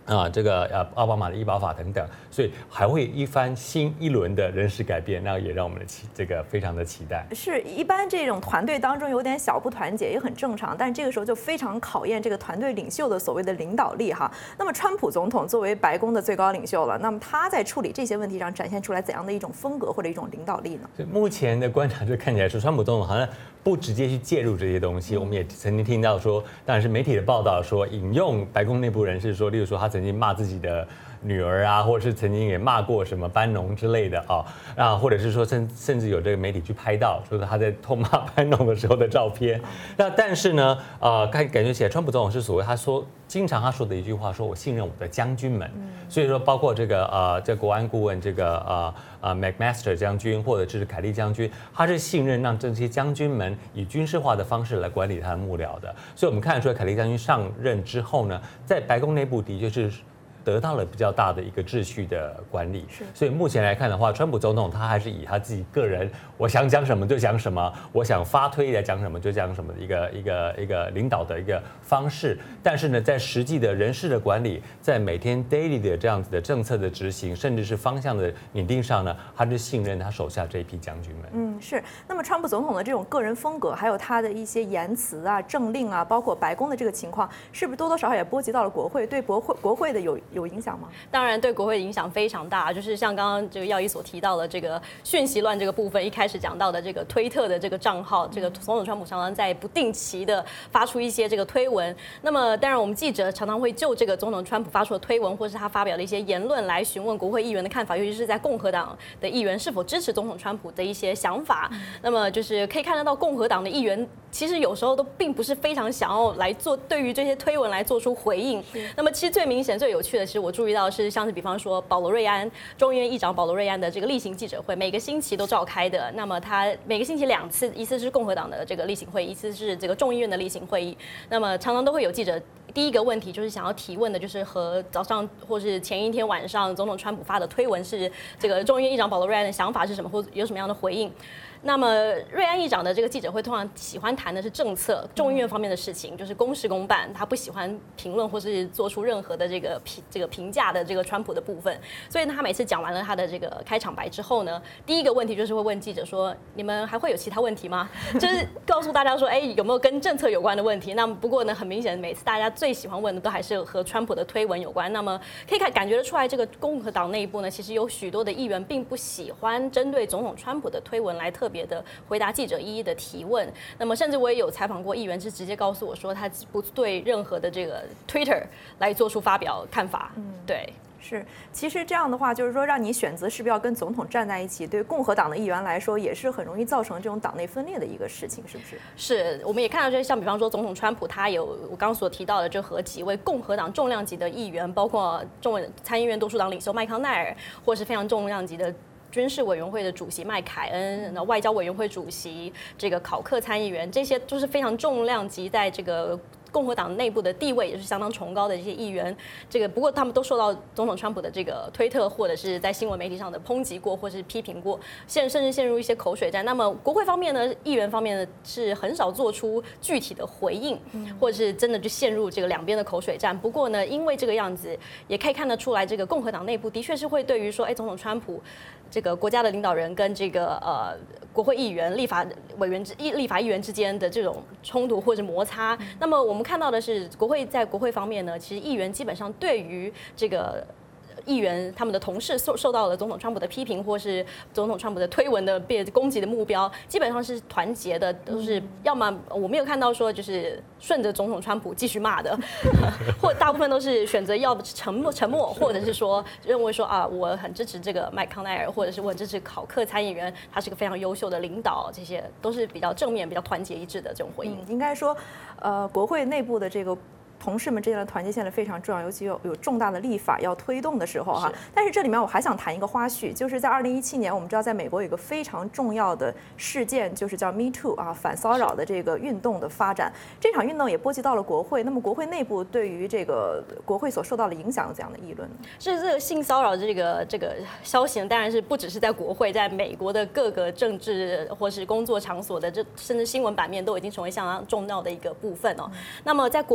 啊，这个呃奥巴马的医保法等等，所以还会一番新一轮的人事改变，那也让我们的期这个非常的期待。 是一般这种团队当中有点小不团结也很正常，但这个时候就非常考验这个团队领袖的所谓的领导力哈。那么川普总统作为白宫的最高领袖了，那么他在处理这些问题上展现出来怎样的一种风格或者一种领导力呢？ 目前的观察就看起来是川普总统好像不直接去介入这些东西。我们也曾经听到说，当然是媒体的报道说，引用白宫内部人士说，例如说他曾经骂自己的女儿啊，或者是曾经也骂过什么班农之类的啊，啊，或者是说甚甚至有这个媒体去拍到，说他在痛骂班农的时候的照片。那但是呢，呃，感感觉起来，川普总统是所谓他说，经常他说的一句话，说我信任我的将军们。所以说，包括这个呃，这国安顾问这个呃呃 McMaster 将军，或者是凯利将军，他是信任让这些将军们以军事化的方式来管理他的幕僚的。所以我们看得出来，凯利将军上任之后呢，在白宫内部的确是得到了比较大的一个秩序的管理。所以目前来看的话，川普总统他还是以他自己个人，我想讲什么就讲什么，我想发推来讲什么就讲什么的一个一个一个领导的一个方式。但是呢，在实际的人事的管理，在每天 daily 的这样子的政策的执行，甚至是方向的拟定上呢，他是信任他手下这一批将军们。 嗯，是。那么川普总统的这种个人风格，还有他的一些言辞啊、政令啊，包括白宫的这个情况，是不是多多少少也波及到了国会？对国会国会的有有影响吗？ 当然，对国会影响非常大。就是像刚刚这个耀一所提到的这个讯息乱这个部分，一开始讲到的这个推特的这个账号，这个总统川普常常在不定期的发出一些这个推文。那么，当然我们记者常常会就这个总统川普发出的推文，或是他发表的一些言论来询问国会议员的看法，尤其是在共和党的议员是否支持总统川普的一些想法。那么就是可以看得到，共和党的议员其实有时候都并不是非常想要来做对于这些推文来做出回应。那么其实最明显、最有趣的，其实我注意到是像是比方说保罗瑞安众议院议长保罗瑞安的这个例行记者会，每个星期都召开的。那么他每个星期两次，一次是共和党的这个例行会议，一次是这个众议院的例行会议。那么常常都会有记者。第一个问题就是想要提问的，就是和早上或是前一天晚上总统川普发的推文是这个众议院议长保罗瑞安的想法是什么，或有什么样的回应。那么瑞安议长的这个记者会通常喜欢谈的是政策、众议院方面的事情，就是公事公办，他不喜欢评论或是做出任何的这个评这个评价的这个川普的部分。所以呢，他每次讲完了他的这个开场白之后呢，第一个问题就是会问记者说：“你们还会有其他问题吗？”就是告诉大家说：“哎，有没有跟政策有关的问题？”那么不过呢，很明显，每次大家最喜欢问的都还是和川普的推文有关。那么可以看感觉得出来，这个共和党内部呢，其实有许多的议员并不喜欢针对总统川普的推文来特别的回答记者一一的提问。那么甚至我也有采访过议员，是直接告诉我说，他不对任何的这个 Twitter 来做出发表看法。嗯，对。 是，其实这样的话，就是说让你选择是不是要跟总统站在一起，对共和党的议员来说，也是很容易造成这种党内分裂的一个事情，是不是？ 是，我们也看到，就像比方说总统川普，他有我刚刚所提到的，就和几位共和党重量级的议员，包括众参议院多数党领袖麦康奈尔，或是非常重量级的军事委员会的主席麦凯恩，然后外交委员会主席这个考克参议员，这些都是非常重量级，在这个共和党内部的地位也是相当崇高的一些议员。这个不过他们都受到总统川普的这个推特或者是在新闻媒体上的抨击过，或是批评过，现甚至陷入一些口水战。那么国会方面呢，议员方面呢是很少做出具体的回应，或者是真的就陷入这个两边的口水战。不过呢，因为这个样子，也可以看得出来，这个共和党内部的确是会对于说，哎，总统川普这个国家的领导人跟这个呃国会议员、立法委员之立法议员之间的这种冲突或者摩擦。那么我们看到的是，国会在国会方面呢，其实议员基本上对于这个议员他们的同事受受到了总统川普的批评，或是总统川普的推文的被攻击的目标，基本上是团结的，都是要么我没有看到说就是顺着总统川普继续骂的，或大部分都是选择要沉默沉默，或者是说认为说啊我很支持这个麦康奈尔，或者是我很支持考克参议员，他是个非常优秀的领导，这些都是比较正面、比较团结一致的这种回应。 嗯、应该说，呃，国会内部的这个同事们之间的团结现在非常重要，尤其有有重大的立法要推动的时候哈。但是这里面我还想谈一个花絮，就是在二零一七年，我们知道在美国有一个非常重要的事件，就是叫 Me Too 啊，反骚扰的这个运动的发展。这场运动也波及到了国会。那么国会内部对于这个国会所受到的影响有怎样的议论呢？ 是这个性骚扰这个这个消息呢，当然是不只是在国会，在美国的各个政治或是工作场所的这甚至新闻版面都已经成为相当重要的一个部分哦。那么在国会方面呢？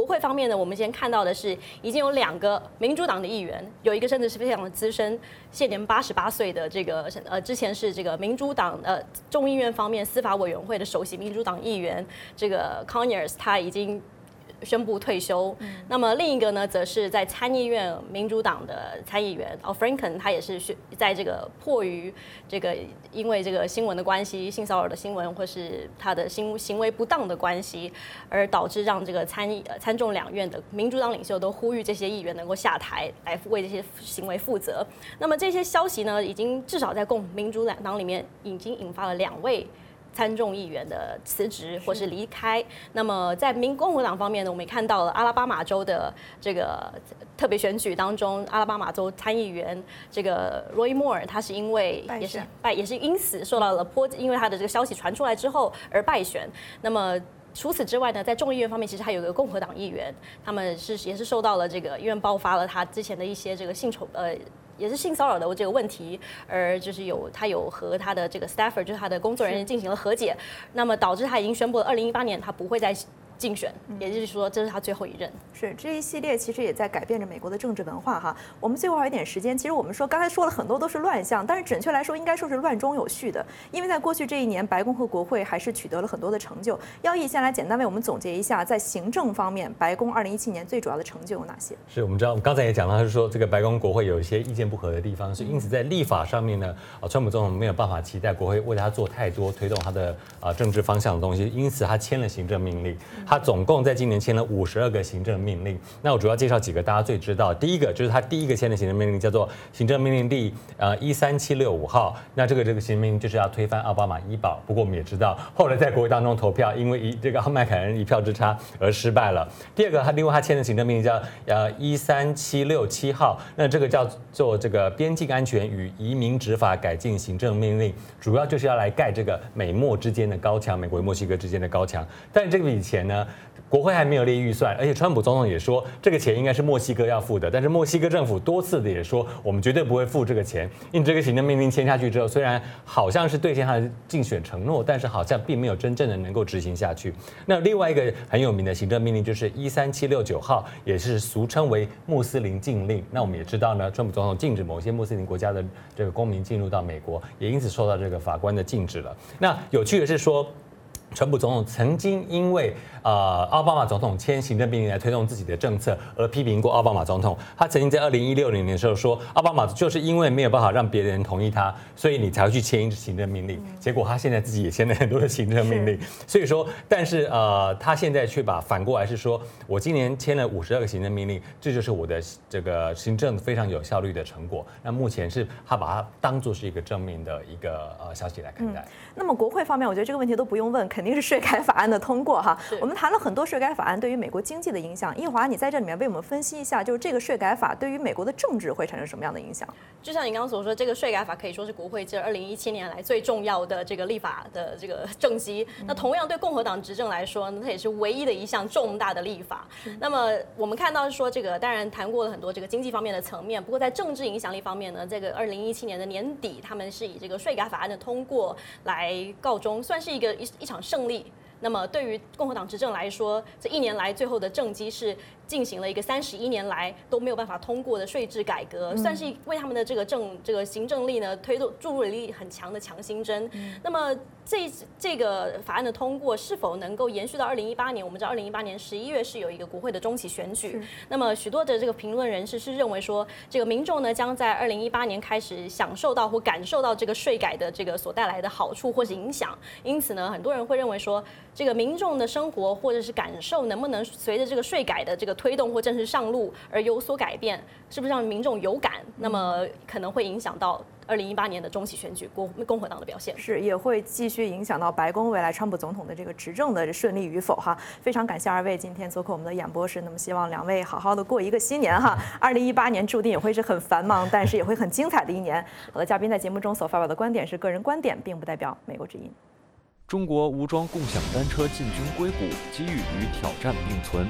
呢，我们先看到的是已经有两个民主党的议员，有一个甚至是非常的资深，现年八十八岁的这个呃，之前是这个民主党呃众议院方面司法委员会的首席民主党议员这个 Conyers， 他已经宣布退休。嗯、那么另一个呢，则是在参议院民主党的参议员 Al Franken， 他也是在这个迫于这个因为这个新闻的关系，性骚扰的新闻或是他的行行为不当的关系，而导致让这个参议参众两院的民主党领袖都呼吁这些议员能够下台，来为这些行为负责。那么这些消息呢，已经至少在共民主党里面已经引发了两位参众议员的辞职或是离开。那么在民共和党方面呢，我们也看到了阿拉巴马州的这个特别选举当中，阿拉巴马州参议员这个 Roy Moore， 他是因为也是败，也是因此受到了波，因为他的这个消息传出来之后而败选。那么除此之外呢，在众议院方面，其实还有一个共和党议员，他们是也是受到了这个医院爆发了他之前的一些这个性丑呃。也是性骚扰的这个问题，而就是有他有和他的这个 staffer， 就是他的工作人员进行了和解，那么导致他已经宣布了二零一八年他不会再竞选，也就是说这是他最后一任。 是这一系列其实也在改变着美国的政治文化哈。我们最后还有一点时间，其实我们说刚才说了很多都是乱象，但是准确来说应该说是乱中有序的，因为在过去这一年，白宫和国会还是取得了很多的成就。耀毅先来简单为我们总结一下，在行政方面，白宫二零一七年最主要的成就有哪些？ 是我们知道，我们刚才也讲到，是说这个白宫国会有一些意见不合的地方，所以因此在立法上面呢，啊，川普总统没有办法期待国会为他做太多推动他的啊政治方向的东西，因此他签了行政命令，他总共在今年签了五十二个行政命令。那我主要介绍几个大家最知道，第一个就是他第一个签的行政命令叫做行政命令第呃一三七六五号。那这个这个行政命令就是要推翻奥巴马医保，不过我们也知道，后来在国会当中投票，因为一这个麦凯恩一票之差而失败了。第二个，他另外他签的行政命令叫呃一三七六七号，那这个叫做这个边境安全与移民执法改进行政命令，主要就是要来盖这个美墨之间的高墙，美国与墨西哥之间的高墙。但是这笔钱呢，国会还没有列预算，而且川普总统也说这个钱应该是墨西哥要付的，但是墨西哥政府多次的也说我们绝对不会付这个钱。因这个行政命令签下去之后，虽然好像是兑现他的竞选承诺，但是好像并没有真正的能够执行下去。那另外一个很有名的行政命令就是一三七六九号，也是俗称为穆斯林禁令。那我们也知道呢，川普总统禁止某些穆斯林国家的这个公民进入到美国，也因此受到这个法官的禁止了。那有趣的是说，川普总统曾经因为呃奥巴马总统签行政命令来推动自己的政策而批评过奥巴马总统。他曾经在二零一六年的时候说，奥巴马就是因为没有办法让别人同意他，所以你才会去签一支行政命令。结果他现在自己也签了很多的行政命令。所以说，但是呃他现在却把反过来是说，我今年签了五十二个行政命令，这就是我的这个行政非常有效率的成果。那目前是他把它当作是一个正面的一个呃消息来看待。 嗯、那么国会方面，我觉得这个问题都不用问，肯定是税改法案的通过哈。我们谈了很多税改法案对于美国经济的影响，易华，你在这里面为我们分析一下，就是这个税改法对于美国的政治会产生什么样的影响？ 就像你刚刚所说，这个税改法可以说是国会这二零一七年来最重要的这个立法的这个政绩。那同样对共和党执政来说呢，它也是唯一的一项重大的立法。那么我们看到是说，这个当然谈过了很多这个经济方面的层面，不过在政治影响力方面呢，这个二零一七年的年底，他们是以这个税改法案的通过来告终，算是一个一一场胜利。那么对于共和党执政来说，这一年来最后的政绩是进行了一个三十一年来都没有办法通过的税制改革，算是为他们的这个政这个行政力呢推动注入了力很强的强心针。那么这这个法案的通过是否能够延续到二零一八年？我们知道二零一八年十一月是有一个国会的中期选举，那么许多的这个评论人士是认为说，这个民众呢将在二零一八年开始享受到或感受到这个税改的这个所带来的好处或是影响，因此呢，很多人会认为说，这个民众的生活或者是感受能不能随着这个税改的这个推动或正式上路而有所改变，是不是让民众有感？那么可能会影响到二零一八年的中期选举国共和党的表现， 是也会继续影响到白宫未来川普总统的这个执政的顺利与否哈。非常感谢二位今天做客我们的演播室，那么希望两位好好的过一个新年哈。二零一八年注定也会是很繁忙，但是也会很精彩的一年。我的嘉宾在节目中所发表的观点是个人观点，并不代表美国之音。 中国无桩共享单车进军硅谷，机遇与挑战并存。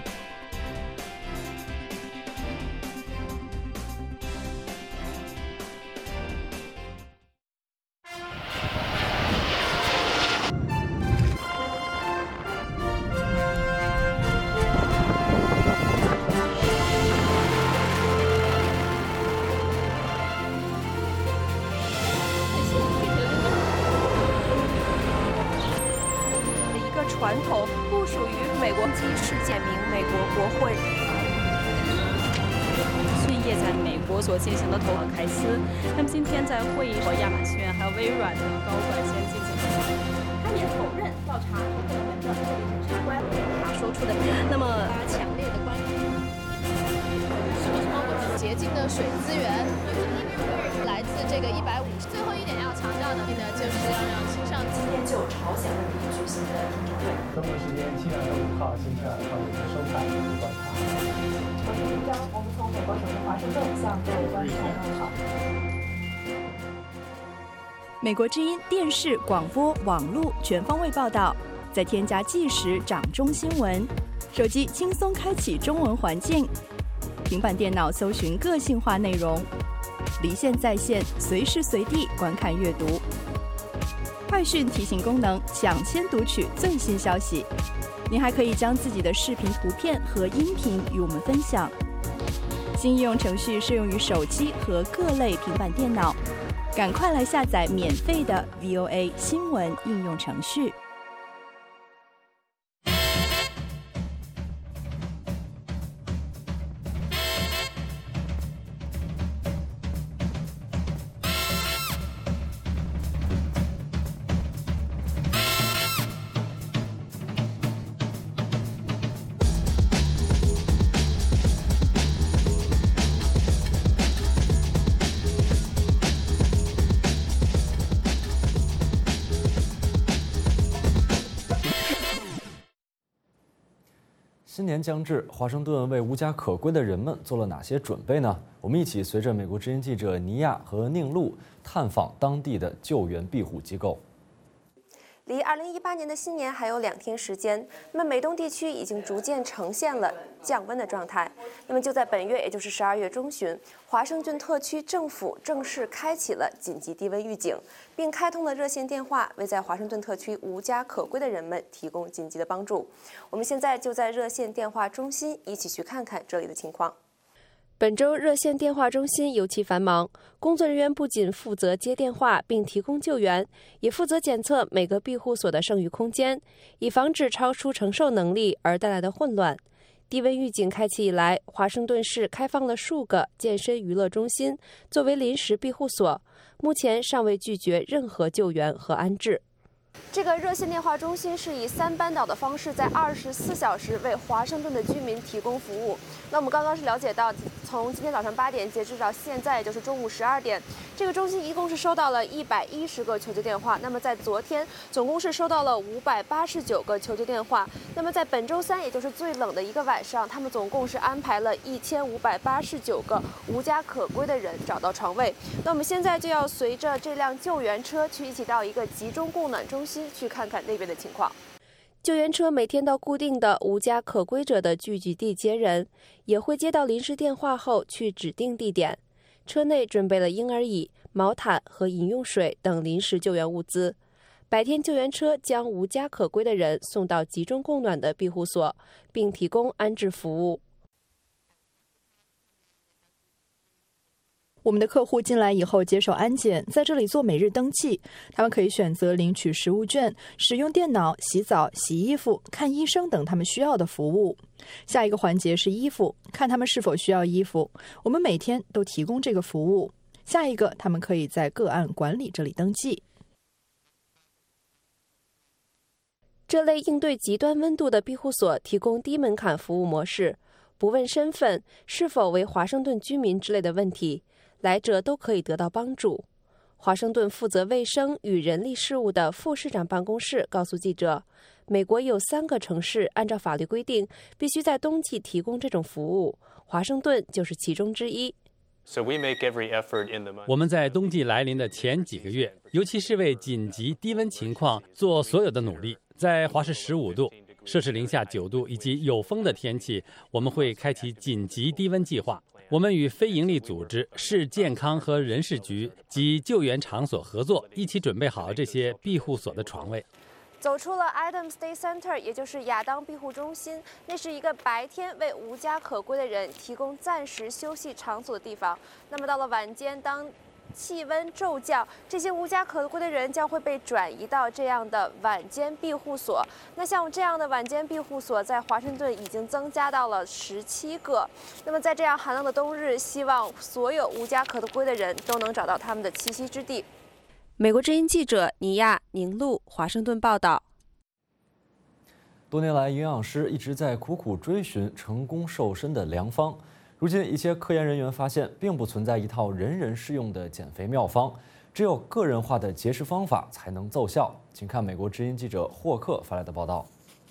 传统，不属于美国及世界名美国国会。 讯业在美国所进行的投稿开司，那么今天在会议和亚马逊还有微软的高管先进行。 他也否认调查投票人的特别检察官他说出的，那么强烈的关注。 什么什么我们洁净的水资源，来自这个一百五十。最后一点要强调的呢，就是要让青少年。 今天就朝鲜问题举行的听证会。 中国时间七月五号星期二上午的收看观察。 我是林章，我们从美国首都华盛顿向各位观众问好。 美国之音电视、广播、网络全方位报道，再添加即时掌中新闻，手机轻松开启中文环境，平板电脑搜寻个性化内容，离线在线，随时随地观看阅读。快讯提醒功能，抢先读取最新消息。您还可以将自己的视频、图片和音频与我们分享。新应用程序适用于手机和各类平板电脑。赶快来下载免费的 V O A 新闻应用程序。 新年将至，华盛顿为无家可归的人们做了哪些准备呢？我们一起随着美国之音记者尼亚和宁路探访当地的救援庇护机构。 离二零一八年的新年还有两天时间，那么美东地区已经逐渐呈现了降温的状态。那么就在本月，也就是十二月中旬，华盛顿特区政府正式开启了紧急低温预警，并开通了热线电话，为在华盛顿特区无家可归的人们提供紧急的帮助。我们现在就在热线电话中心一起去看看这里的情况。本周热线电话中心尤其繁忙，工作人员不仅负责接电话并提供救援，也负责检测每个庇护所的剩余空间，以防止超出承受能力而带来的混乱。低温预警开启以来，华盛顿市开放了数个健身娱乐中心作为临时庇护所，目前尚未拒绝任何救援和安置。这个热线电话中心是以三班倒的方式，在二十四小时为华盛顿的居民提供服务。那我们刚刚是了解到，从今天早上八点截止到现在，也就是中午十二点，这个中心一共是收到了一百一十个求救电话。那么在昨天，总共是收到了五百八十九个求救电话。那么在本周三，也就是最冷的一个晚上，他们总共是安排了一千五百八十九个无家可归的人找到床位。那我们现在就要随着这辆救援车去一起到一个集中供暖中心去看看那边的情况。救援车每天到固定的无家可归者的聚集地接人，也会接到临时电话后去指定地点。车内准备了婴儿椅、毛毯和饮用水等临时救援物资。白天救援车将无家可归的人送到集中供暖的庇护所，并提供安置服务。 我们的客户进来以后接受安检，在这里做每日登记。他们可以选择领取食物券、使用电脑、洗澡、洗衣服、看医生等他们需要的服务。下一个环节是衣服，看他们是否需要衣服。我们每天都提供这个服务。下一个，他们可以在个案管理这里登记。 这类应对极端温度的庇护所提供低门槛服务模式，不问身份、是否为华盛顿居民之类的问题。来者都可以得到帮助。华盛顿负责卫生与人力事务的副市长办公室告诉记者，美国有三个城市按照法律规定必须在冬季提供这种服务，华盛顿就是其中之一。 我们在冬季来临的前几个月，尤其是为紧急低温情况做所有的努力。在华氏十五度、摄氏零下九度以及有风的天气，我们会开启紧急低温计划。我们与非营利组织、市健康和人事局及救援场所合作，一起准备好这些庇护所的床位。 走出了 Adams Day Center， 也就是亚当庇护中心，那是一个白天为无家可归的人提供暂时休息场所的地方。那么到了晚间，当气温骤降，这些无家可归的人将会被转移到这样的晚间庇护所。那像这样的晚间庇护所在华盛顿已经增加到了十七个。那么在这样寒冷的冬日，希望所有无家可归的人都能找到他们的栖息之地。美国之音记者尼亚宁路华盛顿报道。 多年来，营养师一直在苦苦追寻成功瘦身的良方。如今，一些科研人员发现，并不存在一套人人适用的减肥妙方，只有个人化的节食方法才能奏效。请看美国之音记者霍克发来的报道。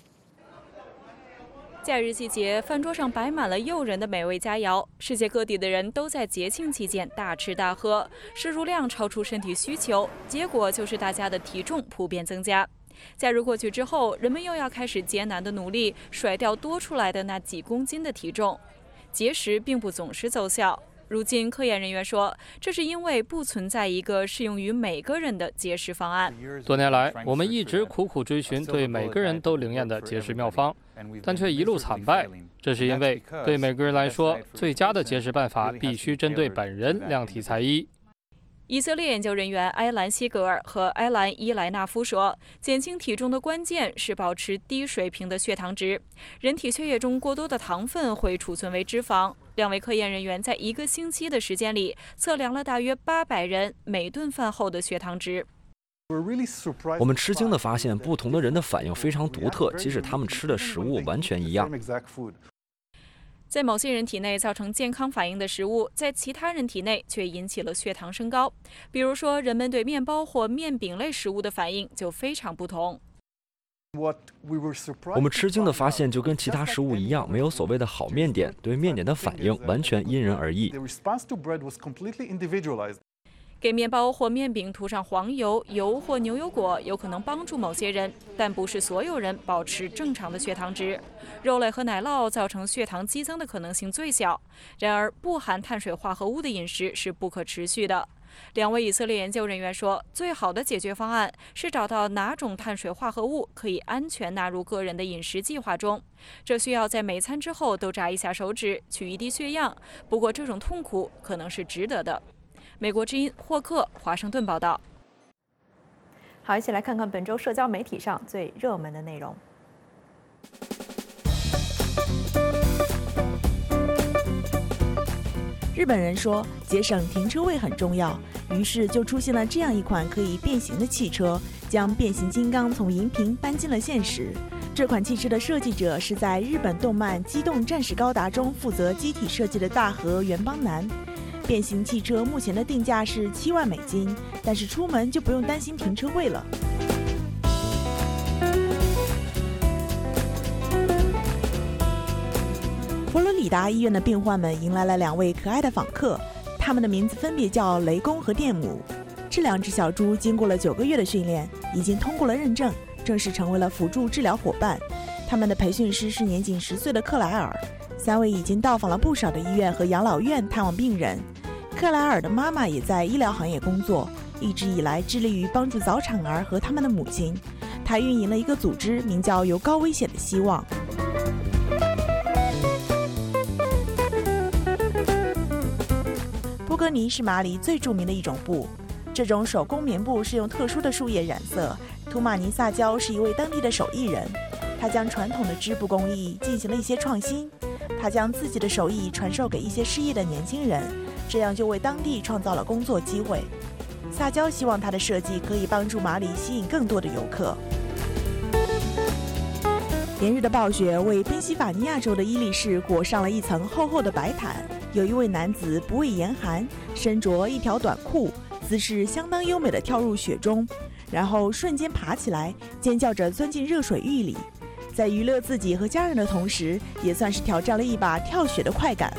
假日季节，饭桌上摆满了诱人的美味佳肴，世界各地的人都在节庆期间大吃大喝，摄入量超出身体需求，结果就是大家的体重普遍增加。假日过去之后，人们又要开始艰难的努力甩掉多出来的那几公斤的体重。节食并不总是奏效。如今，科研人员说，这是因为不存在一个适用于每个人的节食方案。 多年来，我们一直苦苦追寻对每个人都灵验的节食妙方，但却一路惨败。这是因为对每个人来说，最佳的节食办法必须针对本人量体裁衣。 以色列研究人员埃兰·希格尔和埃兰·伊莱纳夫说，减轻体重的关键是保持低水平的血糖值。人体血液中过多的糖分会储存为脂肪。两位科研人员在一个星期的时间里测量了大约八百人每顿饭后的血糖值。 我们吃惊地发现，不同的人的反应非常独特，即使他们吃的食物完全一样。 在某些人体内造成健康反应的食物，在其他人体内却引起了血糖升高。比如说，人们对面包或面饼类食物的反应就非常不同。 我们吃惊地发现，就跟其他食物一样，没有所谓的好面点，对面点的反应完全因人而异。 给面包或面饼涂上黄油、油或牛油果有可能帮助某些人，但不是所有人保持正常的血糖值。肉类和奶酪造成血糖激增的可能性最小。然而，不含碳水化合物的饮食是不可持续的。两位以色列研究人员说，最好的解决方案是找到哪种碳水化合物可以安全纳入个人的饮食计划中。这需要在每餐之后都扎一下手指，取一滴血样。不过，这种痛苦可能是值得的。美国之音霍克华盛顿报道。 好，一起来看看本周社交媒体上最热门的内容。 日本人说节省停车位很重要，于是就出现了这样一款可以变形的汽车，将变形金刚从荧屏搬进了现实。这款汽车的设计者是在日本动漫《机动战士高达》中负责机体设计的大和原邦男。变形汽车目前的定价是七万美金，但是出门就不用担心停车位了。佛罗里达医院的病患们迎来了两位可爱的访客，他们的名字分别叫雷公和电母。这两只小猪经过了九个月的训练，已经通过了认证，正式成为了辅助治疗伙伴。他们的培训师是年仅十岁的克莱尔。三位已经到访了不少的医院和养老院探望病人。克莱尔的妈妈也在医疗行业工作，一直以来致力于帮助早产儿和他们的母亲。她运营了一个组织，名叫“有高危险的希望”。波哥尼是马里最著名的一种布，这种手工棉布是用特殊的树叶染色。图马尼萨娇是一位当地的手艺人，他将传统的织布工艺进行了一些创新。他将自己的手艺传授给一些失业的年轻人，这样就为当地创造了工作机会。萨娇希望他的设计可以帮助马里吸引更多的游客。连日的暴雪为宾夕法尼亚州的伊利市裹上了一层厚厚的白毯。有一位男子不畏严寒，身着一条短裤，姿势相当优美地跳入雪中，然后瞬间爬起来，尖叫着钻进热水浴里。在娱乐自己和家人的同时，也算是挑战了一把跳雪的快感。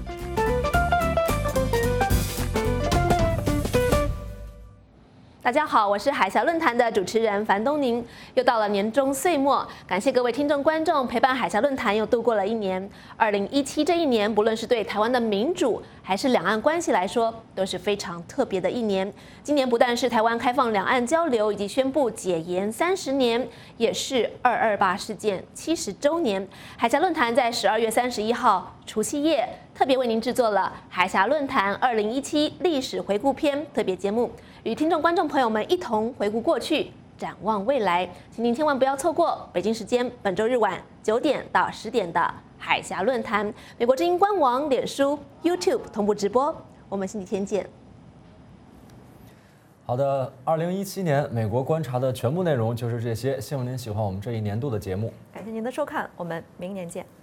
大家好，我是海峡论坛的主持人樊东宁。又到了年终岁末，感谢各位听众观众陪伴海峡论坛又度过了一年。二零一七这一年，不论是对台湾的民主，还还是两岸关系来说，都是非常特别的一年。今年不但是台湾开放两岸交流以及宣布解严三十年，也是二二八事件七十周年。海峡论坛在十二月三十一号除夕夜特别为您制作了海峡论坛二零一七历史回顾篇特别节目，与听众观众朋友们一同回顾过去，展望未来，请您千万不要错过北京时间本周日晚九点到十点的海峡论坛，美国之音官网、脸书、YouTube 同步直播。我们星期天见。 好的，二零一七年美国观察的全部内容就是这些。希望您喜欢我们这一年度的节目。 感谢您的收看，我们明年见。